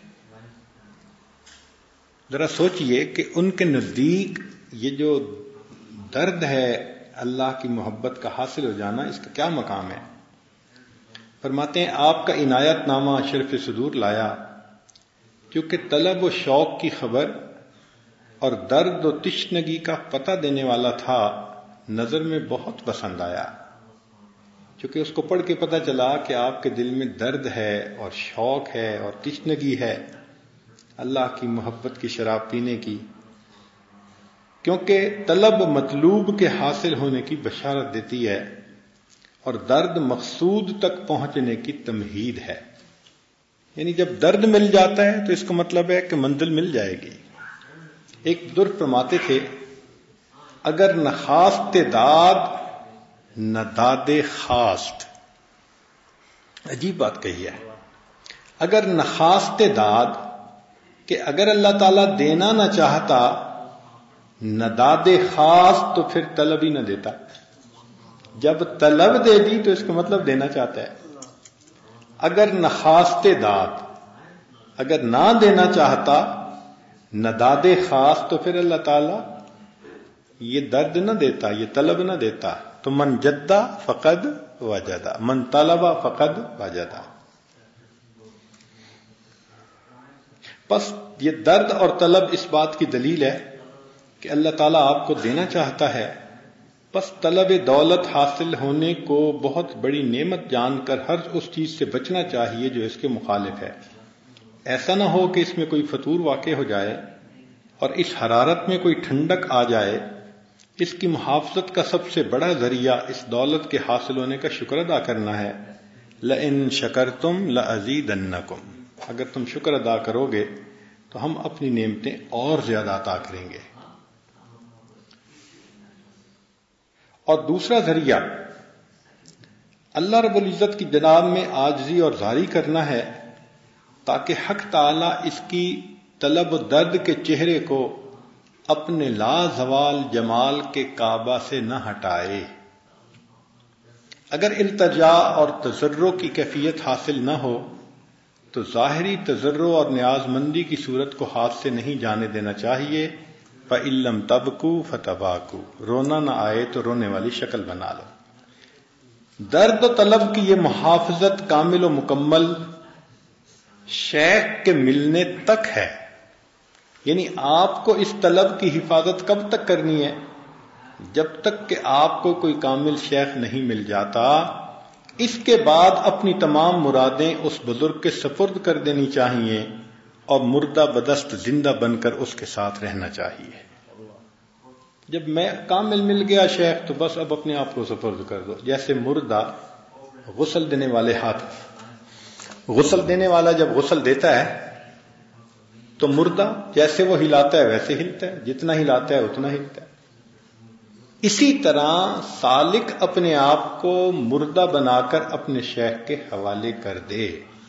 ذرا سوچئے کہ ان کے نزدیک یہ جو درد ہے اللہ کی محبت کا حاصل ہو جانا، اس کا کیا مقام ہے. فرماتے ہیں آپ کا عنایت نامہ شرف صدور لایا، کیونکہ طلب و شوق کی خبر اور درد و تشنگی کا پتہ دینے والا تھا، نظر میں بہت پسند آیا. کیونکہ اس کو پڑھ کے پتہ چلا کہ آپ کے دل میں درد ہے اور شوق ہے اور تشنگی ہے اللہ کی محبت کی شراب پینے کی. کیونکہ طلب مطلوب کے حاصل ہونے کی بشارت دیتی ہے اور درد مقصود تک پہنچنے کی تمہید ہے. یعنی جب درد مل جاتا ہے تو اس کا مطلب ہے کہ منزل مل جائے گی. ایک بزرگ فرماتے تھے، اگر نخواست داد نہ داد خواست. عجیب بات کہی ہے. اگر نخواست داد کہ اگر اللہ تعالیٰ دینا نہ چاہتا، نہ داد خواست تو پھر طلب ہی نہ دیتا. جب طلب دے دی تو اس کا مطلب دینا چاہتا ہے. اگر نخواست داد اگر نہ دینا چاہتا، نہ داد خاص، تو پھر اللہ تعالیٰ یہ درد نہ دیتا، یہ طلب نہ دیتا. تو من جدہ فقد وجدہ، من طلب فقد وجدہ. پس یہ درد اور طلب اس بات کی دلیل ہے کہ اللہ تعالیٰ آپ کو دینا چاہتا ہے، پس طلب دولت حاصل ہونے کو بہت بڑی نعمت جان کر ہر اس چیز سے بچنا چاہیے جو اس کے مخالف ہے. ایسا نہ ہو کہ اس میں کوئی فطور واقع ہو جائے اور اس حرارت میں کوئی ٹھنڈک آ جائے. اس کی محافظت کا سب سے بڑا ذریعہ اس دولت کے حاصل ہونے کا شکر ادا کرنا ہے. لئن شکرتم لازیدنکم، اگر تم شکر ادا کرو گے تو ہم اپنی نعمتیں اور زیادہ عطا کریں گے. اور دوسرا ذریعہ اللہ رب العزت کی جناب میں عاجزی اور زاری کرنا ہے تاکہ حق تعالی اس کی طلب و درد کے چہرے کو اپنے لا زوال جمال کے کعبہ سے نہ ہٹائے. اگر التجا اور تضرع کی کیفیت حاصل نہ ہو تو ظاہری تضرع اور نیاز مندی کی صورت کو ہاتھ سے نہیں جانے دینا چاہیے. فَإِن لَّمْ تَبْكُوا فَتَبَاكُوا، رونا نہ آئے تو رونے والی شکل بنا لو. درد و طلب کی یہ محافظت کامل و مکمل شیخ کے ملنے تک ہے. یعنی آپ کو اس طلب کی حفاظت کب تک کرنی ہے؟ جب تک کہ آپ کو کوئی کامل شیخ نہیں مل جاتا. اس کے بعد اپنی تمام مرادیں اس بزرگ کے سپرد کر دینی چاہیے اور مردہ بدست زندہ بن کر اس کے ساتھ رہنا چاہیے. جب میں کامل مل گیا شیخ تو بس اب اپنے آپ کو سپرد کر دو. جیسے مردہ غسل دینے والے ہاتھ، غسل دینے والا جب غسل دیتا ہے تو مردہ جیسے وہ ہلاتا ہے ویسے ہلتا ہے، جتنا ہلاتا ہے اتنا ہلتا ہے. اسی طرح سالک اپنے آپ کو مردہ بنا کر اپنے شیخ کے حوالے کر دے.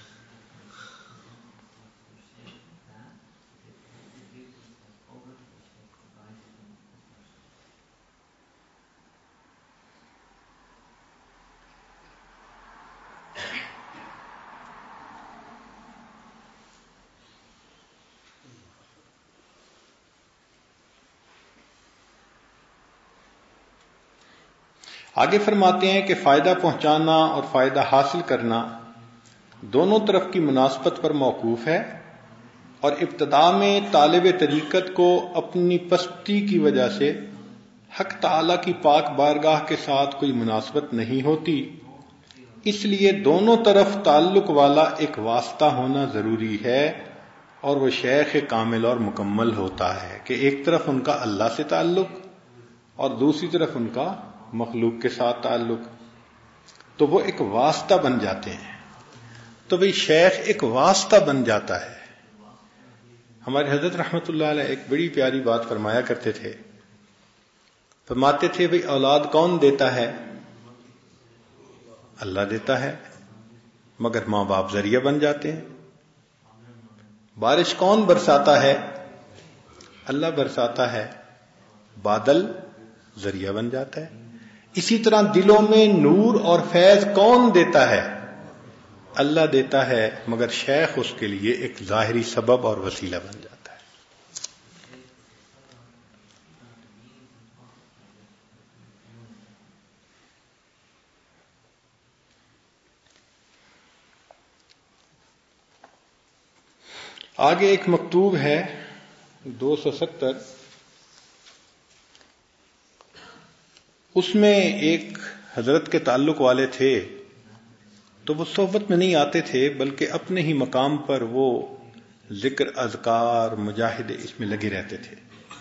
آگے فرماتے ہیں کہ فائدہ پہنچانا اور فائدہ حاصل کرنا دونوں طرف کی مناسبت پر موقوف ہے، اور ابتدا میں طالب طریقت کو اپنی پستی کی وجہ سے حق تعالی کی پاک بارگاہ کے ساتھ کوئی مناسبت نہیں ہوتی. اس لیے دونوں طرف تعلق والا ایک واسطہ ہونا ضروری ہے، اور وہ شیخ کامل اور مکمل ہوتا ہے کہ ایک طرف ان کا اللہ سے تعلق اور دوسری طرف ان کا مخلوق کے ساتھ تعلق، تو وہ ایک واسطہ بن جاتے ہیں. تو بھئی شیخ ایک واسطہ بن جاتا ہے. ہمارے حضرت رحمت اللہ علیہ ایک بڑی پیاری بات فرمایا کرتے تھے. فرماتے تھے بھئی اولاد کون دیتا ہے؟ اللہ دیتا ہے، مگر ماں باپ ذریعہ بن جاتے ہیں. بارش کون برساتا ہے؟ اللہ برساتا ہے، بادل ذریعہ بن جاتا ہے. اسی طرح دلوں میں نور اور فیض کون دیتا ہے؟ اللہ دیتا ہے، مگر شیخ اس کے لیے ایک ظاہری سبب اور وسیلہ بن جاتا ہے. آگے ایک مکتوب ہے دو سو ستر، اس میں ایک حضرت کے تعلق والے تھے تو وہ صحبت میں نہیں آتے تھے، بلکہ اپنے ہی مقام پر وہ ذکر اذکار مجاہدے اس میں لگے رہتے تھے.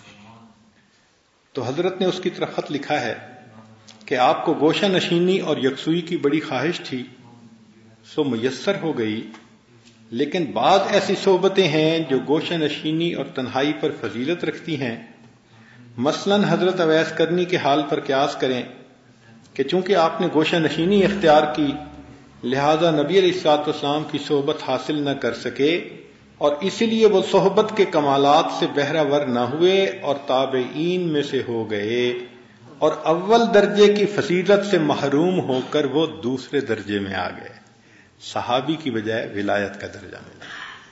تو حضرت نے اس کی طرف خط لکھا ہے کہ آپ کو گوشہ نشینی اور یکسوئی کی بڑی خواہش تھی، سو میسر ہو گئی، لیکن بعض ایسی صحبتیں ہیں جو گوشہ نشینی اور تنہائی پر فضیلت رکھتی ہیں. مثلاً حضرت اویس کرنی کے حال پر قیاس کریں کہ چونکہ آپ نے گوشہ نشینی اختیار کی لہذا نبی علیہ الصلوۃ والسلام کی صحبت حاصل نہ کر سکے، اور اسی لیے وہ صحبت کے کمالات سے بہرہ ور نہ ہوئے اور تابعین میں سے ہو گئے، اور اول درجے کی فضیلت سے محروم ہو کر وہ دوسرے درجے میں آ گئے. صحابی کی بجائے ولایت کا درجہ ملا.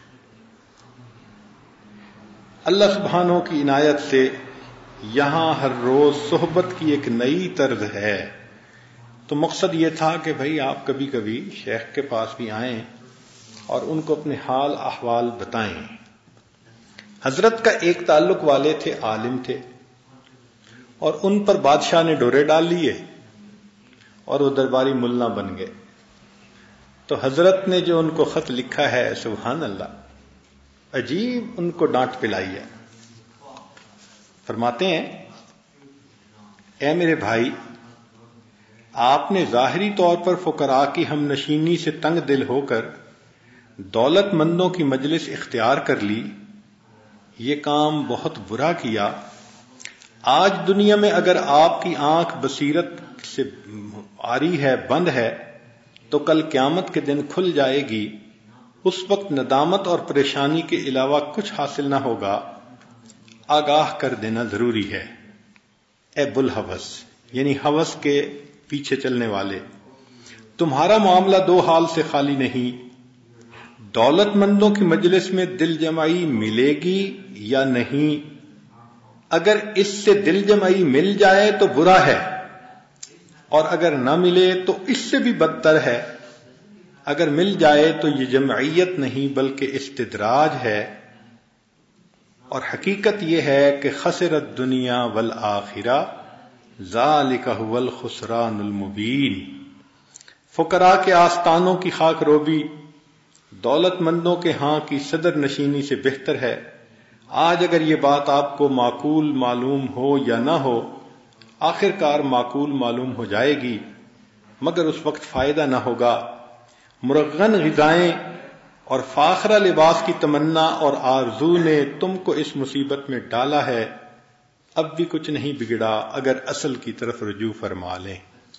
اللہ سبحانہ کی عنایت سے یہاں ہر روز صحبت کی ایک نئی طرز ہے. تو مقصد یہ تھا کہ بھئی آپ کبھی کبھی شیخ کے پاس بھی آئیں اور ان کو اپنے حال احوال بتائیں. حضرت کا ایک تعلق والے تھے، عالم تھے، اور ان پر بادشاہ نے ڈورے ڈال لیے اور وہ درباری ملا بن گئے. تو حضرت نے جو ان کو خط لکھا ہے سبحان اللہ عجیب ان کو ڈانٹ پلائی ہے. فرماتے ہیں اے میرے بھائی آپ نے ظاہری طور پر فقراء کی ہم نشینی سے تنگ دل ہو کر دولت مندوں کی مجلس اختیار کر لی. یہ کام بہت برا کیا. آج دنیا میں اگر آپ کی آنکھ بصیرت سے آری ہے بند ہے تو کل قیامت کے دن کھل جائے گی. اس وقت ندامت اور پریشانی کے علاوہ کچھ حاصل نہ ہوگا. آگاہ کر دینا ضروری ہے. اے بلحوث یعنی ہوس کے پیچھے چلنے والے تمہارا معاملہ دو حال سے خالی نہیں. دولت مندوں کی مجلس میں دل جمعی ملے گی یا نہیں. اگر اس سے دل جمعی مل جائے تو برا ہے اور اگر نہ ملے تو اس سے بھی بدتر ہے. اگر مل جائے تو یہ جمعیت نہیں بلکہ استدراج ہے. اور حقیقت یہ ہے کہ خسرت دنیا والآخرہ ذالک هو الخسران المبین. فقراء کے آستانوں کی خاک روبی دولت مندوں کے ہاں کی صدر نشینی سے بہتر ہے. آج اگر یہ بات آپ کو معقول معلوم ہو یا نہ ہو آخر کار معقول معلوم ہو جائے گی مگر اس وقت فائدہ نہ ہوگا. مرغن غذائیں اور فاخرہ لباس کی تمنا اور آرزو نے تم کو اس مصیبت میں ڈالا ہے. اب بھی کچھ نہیں بگڑا اگر اصل کی طرف رجوع فرما لیں.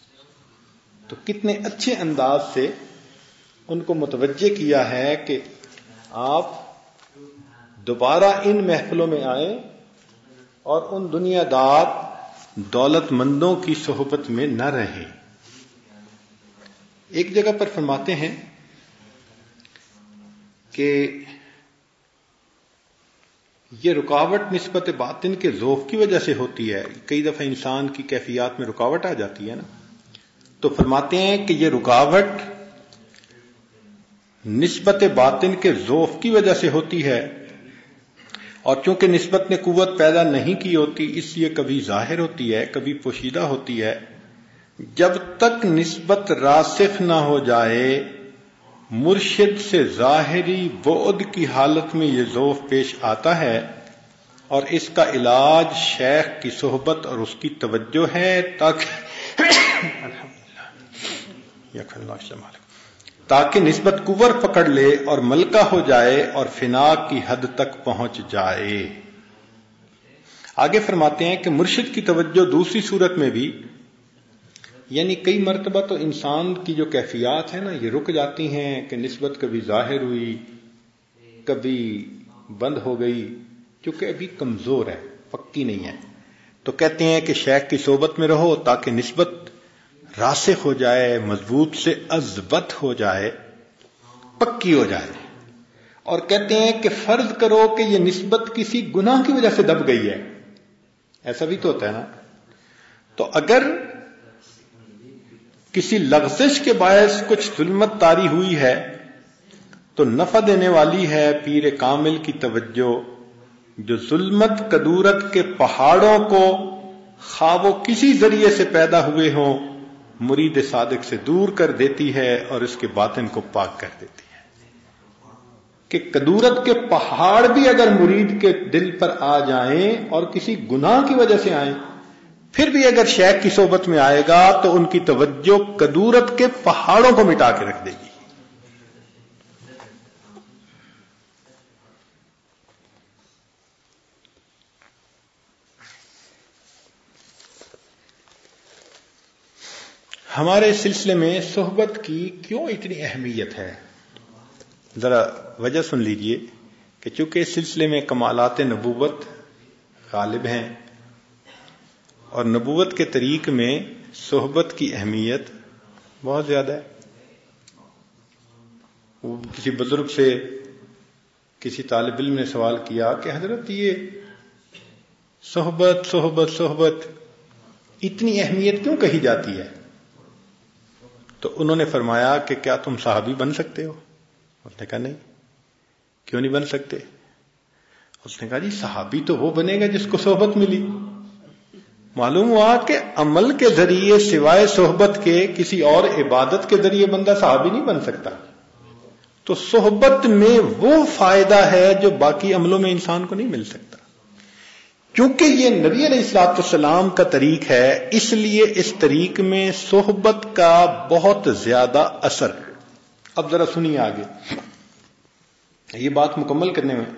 تو کتنے اچھے انداز سے ان کو متوجہ کیا ہے کہ آپ دوبارہ ان محفلوں میں آئیں اور ان دنیا دار دولت مندوں کی صحبت میں نہ رہیں. ایک جگہ پر فرماتے ہیں کہ یہ رکاوٹ نسبت باطن کے ذوف کی وجہ سے ہوتی ہے. کئی دفعہ انسان کی کیفیات میں رکاوٹ آ جاتی ہے نا. تو فرماتے ہیں کہ یہ رکاوٹ نسبت باطن کے ذوف کی وجہ سے ہوتی ہے اور چونکہ نسبت نے قوت پیدا نہیں کی ہوتی اس لیے کبھی ظاہر ہوتی ہے کبھی پوشیدہ ہوتی ہے. جب تک نسبت راسخ نہ ہو جائے مرشد سے ظاہری بعد کی حالت میں یہ ذوف پیش آتا ہے اور اس کا علاج شیخ کی صحبت اور اس کی توجہ ہے تاکہ تاکہ نسبت قوت پکڑ لے اور ملکہ ہو جائے اور فنا کی حد تک پہنچ جائے. آگے فرماتے ہیں کہ مرشد کی توجہ دوسری صورت میں بھی یعنی کئی مرتبہ تو انسان کی جو کیفیات ہیں نا یہ رک جاتی ہیں کہ نسبت کبھی ظاہر ہوئی کبھی بند ہو گئی کیونکہ ابھی کمزور ہے پکی نہیں ہے. تو کہتے ہیں کہ شیخ کی صحبت میں رہو تاکہ نسبت راسخ ہو جائے مضبوط سے اضبط ہو جائے پکی ہو جائے. اور کہتے ہیں کہ فرض کرو کہ یہ نسبت کسی گناہ کی وجہ سے دب گئی ہے. ایسا بھی تو ہوتا ہے نا. تو اگر کسی لغزش کے باعث کچھ ظلمت طاری ہوئی ہے تو نفع دینے والی ہے پیر کامل کی توجہ جو ظلمت کدورت کے پہاڑوں کو خواہ وہ کسی ذریعے سے پیدا ہوئے ہوں مرید صادق سے دور کر دیتی ہے اور اس کے باطن کو پاک کر دیتی ہے. کہ کدورت کے پہاڑ بھی اگر مرید کے دل پر آ جائیں اور کسی گناہ کی وجہ سے آئیں پھر بھی اگر شیخ کی صحبت میں آئے گا تو ان کی توجہ کدورت کے پہاڑوں کو مٹا کے رکھ دے گی. ہمارے سلسلے میں صحبت کی کیوں اتنی اہمیت ہے ذرا وجہ سن لیجئے کہ چونکہ اس سلسلے میں کمالات نبوت غالب ہیں اور نبوت کے طریق میں صحبت کی اہمیت بہت زیادہ ہے. کسی بزرگ سے کسی طالب علم نے سوال کیا کہ حضرت یہ صحبت صحبت صحبت اتنی اہمیت کیوں کہی جاتی ہے؟ تو انہوں نے فرمایا کہ کیا تم صحابی بن سکتے ہو؟ اس نے کہا نہیں. کیوں نہیں بن سکتے؟ اس نے کہا جی صحابی تو وہ بنے گا جس کو صحبت ملی. معلوم ہوا کہ عمل کے ذریعے سوائے صحبت کے کسی اور عبادت کے ذریعے بندہ صحابی نہیں بن سکتا. تو صحبت میں وہ فائدہ ہے جو باقی عملوں میں انسان کو نہیں مل سکتا. کیونکہ یہ نبی علیہ الصلوۃ والسلام کا طریق ہے، اس لیے اس طریق میں صحبت کا بہت زیادہ اثر. اب ذرا سنیے آگے یہ بات مکمل کرنے میں.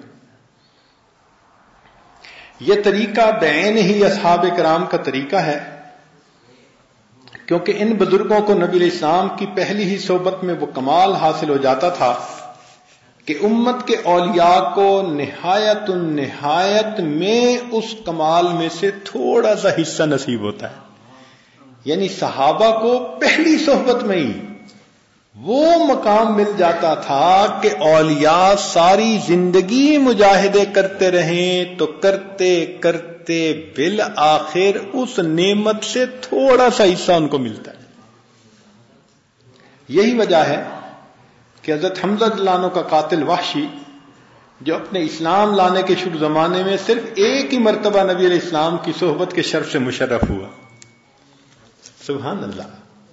یہ طریقہ بعین ہی اصحاب کرام کا طریقہ ہے، کیونکہ ان بزرگوں کو نبی علیہ السلام کی پہلی ہی صحبت میں وہ کمال حاصل ہو جاتا تھا کہ امت کے اولیاء کو نہایت النہایت میں اس کمال میں سے تھوڑا سا حصہ نصیب ہوتا ہے. یعنی صحابہ کو پہلی صحبت میں ہی وہ مقام مل جاتا تھا کہ اولیاء ساری زندگی مجاہدے کرتے رہیں تو کرتے کرتے بالآخر اس نعمت سے تھوڑا سا حصہ ان کو ملتا ہے. یہی وجہ ہے کہ حضرت حمزہ رضی اللہ عنہ کا قاتل وحشی جو اپنے اسلام لانے کے شروع زمانے میں صرف ایک ہی مرتبہ نبی علیہ السلام کی صحبت کے شرف سے مشرف ہوا. سبحان اللہ.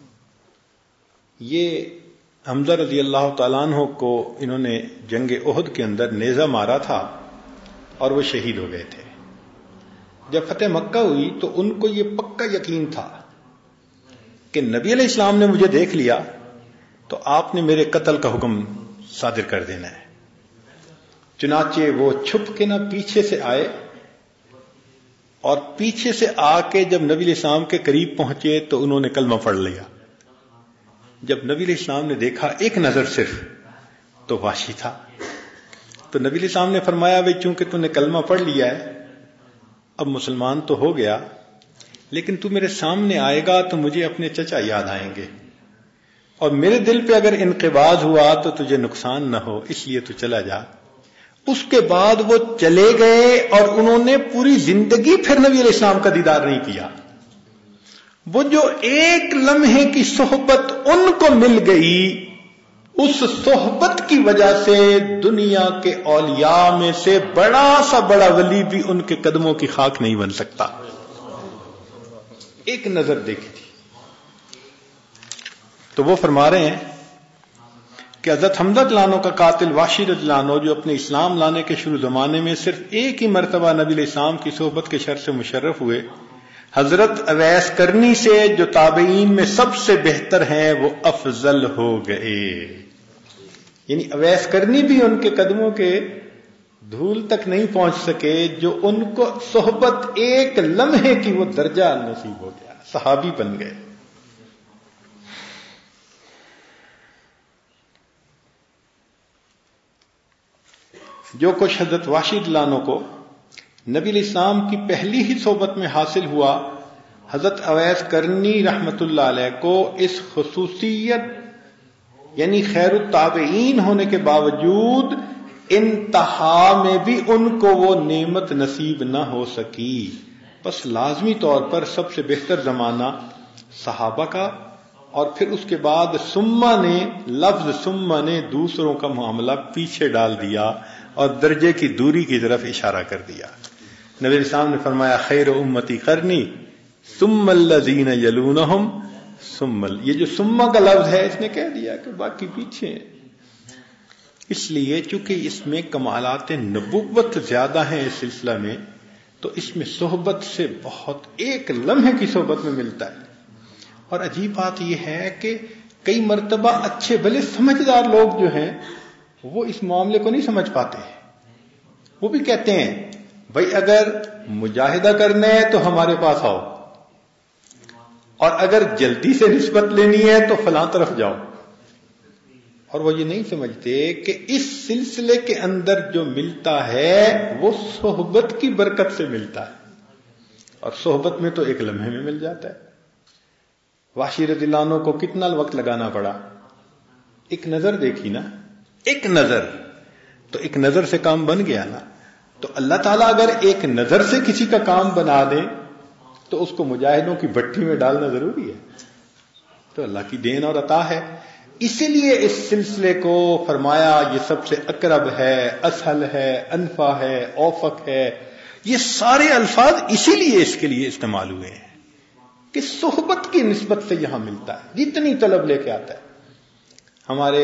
یہ حمزہ رضی اللہ تعالیٰ عنہ کو انہوں نے جنگ احد کے اندر نیزہ مارا تھا اور وہ شہید ہو گئے تھے. جب فتح مکہ ہوئی تو ان کو یہ پکا یقین تھا کہ نبی علیہ السلام نے مجھے دیکھ لیا تو آپ نے میرے قتل کا حکم صادر کر دینا ہے. چنانچہ وہ چھپ کے نہ پیچھے سے آئے اور پیچھے سے آ کے جب نبی علیہ السلام کے قریب پہنچے تو انہوں نے کلمہ پڑھ لیا. جب نبی علیہ السلام نے دیکھا ایک نظر صرف تو وحشی تھا. تو نبی علیہ السلام نے فرمایا بھائی چونکہ تو نے کلمہ پڑھ لیا ہے اب مسلمان تو ہو گیا، لیکن تو میرے سامنے آئے گا تو مجھے اپنے چچا یاد آئیں گے اور میرے دل پہ اگر انقباض ہوا تو تجھے نقصان نہ ہو، اس لیے تو چلا جا. اس کے بعد وہ چلے گئے اور انہوں نے پوری زندگی پھر نبی علیہ السلام کا دیدار نہیں کیا. وہ جو ایک لمحے کی صحبت ان کو مل گئی، اس صحبت کی وجہ سے دنیا کے اولیاء میں سے بڑا سا بڑا ولی بھی ان کے قدموں کی خاک نہیں بن سکتا. ایک نظر دیکھی تھی. تو وہ فرما رہے ہیں کہ حضرت حمزہ رضی اللہ عنہ کا قاتل وحشی رضی اللہ عنہ جو اپنے اسلام لانے کے شروع زمانے میں صرف ایک ہی مرتبہ نبی علیہ السلام کی صحبت کے شرف سے مشرف ہوئے، حضرت اویس کرنی سے جو تابعین میں سب سے بہتر ہیں وہ افضل ہو گئے. یعنی اویس کرنی بھی ان کے قدموں کے دھول تک نہیں پہنچ سکے جو ان کو صحبت ایک لمحے کی وہ درجہ نصیب ہو گیا، صحابی بن گئے. جو کچھ حضرت وحشی رضی اللہ عنہ کو نبی علیہ السلام کی پہلی ہی صحبت میں حاصل ہوا، حضرت اویس کرنی رحمت اللہ علیہ کو اس خصوصیت یعنی خیر التابعین ہونے کے باوجود انتہا میں بھی ان کو وہ نعمت نصیب نہ ہو سکی. بس لازمی طور پر سب سے بہتر زمانہ صحابہ کا، اور پھر اس کے بعد سما نے لفظ سما نے دوسروں کا معاملہ پیچھے ڈال دیا اور درجے کی دوری کی طرف اشارہ کر دیا. نبی علیہ السلام نے فرمایا خیر امتی قرنی ثم الذین یلونہم ثم ال... یہ جو سما کا لفظ ہے اس نے کہہ دیا کہ باقی پیچھے ہیں. اس لیے چونکہ اس میں کمالات نبوت زیادہ ہیں اس سلسلہ میں، تو اس میں صحبت سے بہت ایک لمحے کی صحبت میں ملتا ہے. اور عجیب بات یہ ہے کہ کئی مرتبہ اچھے بھلے سمجھدار لوگ جو ہیں وہ اس معاملے کو نہیں سمجھ پاتے. وہ بھی کہتے ہیں بھائی اگر مجاہدہ کرنا ہے تو ہمارے پاس آؤ، اور اگر جلدی سے نسبت لینی ہے تو فلاں طرف جاؤ. اور وہ یہ نہیں سمجھتے کہ اس سلسلے کے اندر جو ملتا ہے وہ صحبت کی برکت سے ملتا ہے، اور صحبت میں تو ایک لمحے میں مل جاتا ہے. وحشی رضی اللہ عنہ کو کتنا وقت لگانا پڑا؟ ایک نظر دیکھی نا، ایک نظر، تو ایک نظر سے کام بن گیا نا. تو اللہ تعالیٰ اگر ایک نظر سے کسی کا کام بنا دے تو اس کو مجاہدوں کی بھٹی میں ڈالنا ضروری ہے. تو اللہ کی دین اور عطا ہے. اسی لیے اس سلسلے کو فرمایا یہ سب سے اقرب ہے، اسہل ہے، انفع ہے، اوفق ہے. یہ سارے الفاظ اسی لیے اس کے لیے استعمال ہوئے ہیں کہ صحبت کی نسبت سے یہاں ملتا ہے جتنی طلب لے کے آتا ہے. ہمارے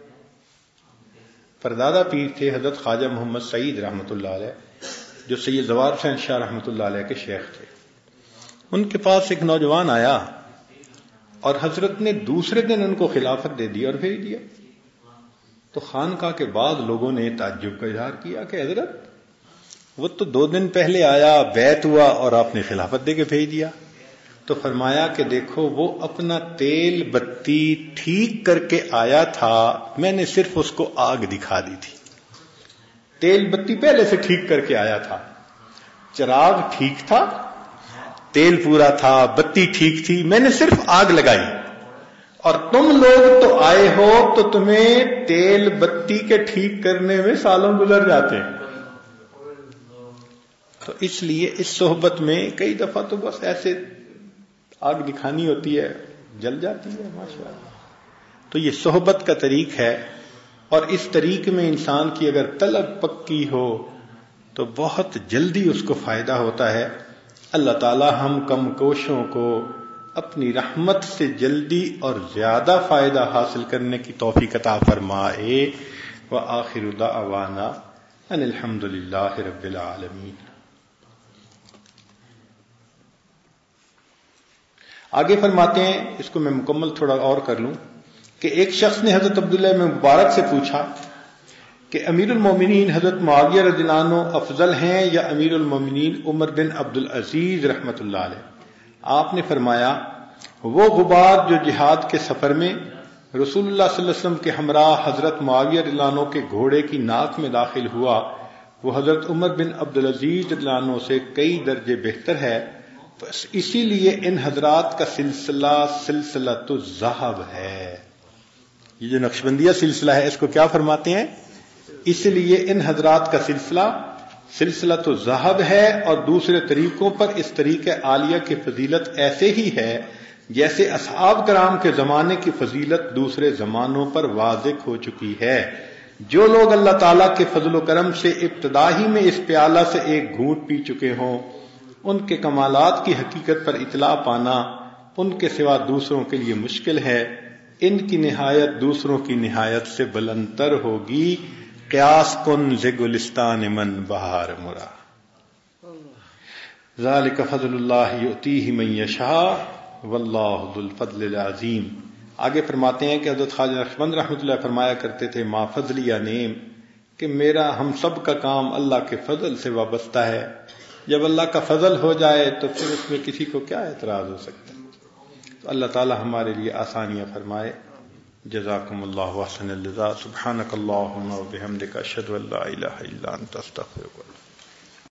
پردادا پیر تھے حضرت خواجہ محمد سعید رحمۃ اللہ علیہ, جو سید زوار حسین شاہ رحمۃ اللہ علیہ کے شیخ تھے. ان کے پاس ایک نوجوان آیا اور حضرت نے دوسرے دن ان کو خلافت دے دی اور بھیج دیا. تو خانقاہ کے بعد لوگوں نے تعجب کا اظہار کیا کہ حضرت وہ تو دو دن پہلے آیا, بیعت ہوا اور آپ نے خلافت دے کے بھیج دیا. تو فرمایا کہ دیکھو وہ اپنا تیل بتی ٹھیک کر کے آیا تھا, میں نے صرف اس کو آگ دکھا دی تھی. تیل بتی پہلے سے ٹھیک کر کے آیا تھا, چراغ ٹھیک تھا, تیل پورا تھا, بتی ٹھیک تھی, میں نے صرف آگ لگائی. اور تم لوگ تو آئے ہو تو تمہیں تیل بتی کے ٹھیک کرنے میں سالوں گزر جاتے ہیں. تو اس لیے اس صحبت میں کئی دفعہ تو بس ایسے آگ دکھانی ہوتی ہے, جل جاتی ہے ماشاء اللہ. تو یہ صحبت کا طریق ہے, اور اس طریق میں انسان کی اگر طلب پکی ہو تو بہت جلدی اس کو فائدہ ہوتا ہے. اللہ تعالی ہم کم کوشوں کو اپنی رحمت سے جلدی اور زیادہ فائدہ حاصل کرنے کی توفیق عطا فرمائے. وآخر دعوانا ان الحمد للہ رب العالمین. آگے فرماتے ہیں, اس کو میں مکمل تھوڑا اور کر لوں, کہ ایک شخص نے حضرت عبداللہ بن مبارک سے پوچھا کہ امیر المومنین حضرت معاویہ رضی اللہ عنہ افضل ہیں یا امیر المومنین عمر بن عبد العزیز رحمۃ اللہ علیہ؟ آپ نے فرمایا وہ غبار جو جہاد کے سفر میں رسول اللہ صلی اللہ علیہ وسلم کے ہمراہ حضرت معاویہ رضی اللہ عنہ کے گھوڑے کی ناک میں داخل ہوا, وہ حضرت عمر بن عبد العزیز رضی اللہ عنہ سے کئی درجے بہتر ہے. بس اسی لیے ان حضرات کا سلسلہ سلسلہ تو ذہب ہے. یہ جو نقشبندیہ سلسلہ ہے اس کو کیا فرماتے ہیں؟ اس لیے ان حضرات کا سلسلہ سلسلہ تو ذہب ہے. اور دوسرے طریقوں پر اس طریقہ عالیہ کی فضیلت ایسے ہی ہے جیسے اصحاب کرام کے زمانے کی فضیلت دوسرے زمانوں پر واضح ہو چکی ہے. جو لوگ اللہ تعالیٰ کے فضل و کرم سے ابتدا ہی میں اس پیالہ سے ایک گھونٹ پی چکے ہوں, ان کے کمالات کی حقیقت پر اطلاع پانا ان کے سوا دوسروں کے لیے مشکل ہے. ان کی نہایت دوسروں کی نہایت سے بلندتر ہوگی. قیاس کن ز گلستان من بہار مرا, ذالک فضل اللہ یؤتیہ من یشاء واللہ ذو الفضل العظیم. آگے فرماتے ہیں کہ حضرت خواجہ نقشبند رحمۃ اللہ فرمایا کرتے تھے, ما فضلی یا نیم, کہ میرا ہم سب کا کام اللہ کے فضل سے وابستہ ہے. جب اللہ کا فضل ہو جائے تو پھر اس میں کسی کو کیا اعتراض ہو سکتا ہے؟ تو اللہ تعالی ہمارے لیے آسانیاں فرمائے. جزاکم اللہ احسن الجزاء. سبحانک اللہم و بحمدک اشہد ان لا الہ الا انت استغفرک.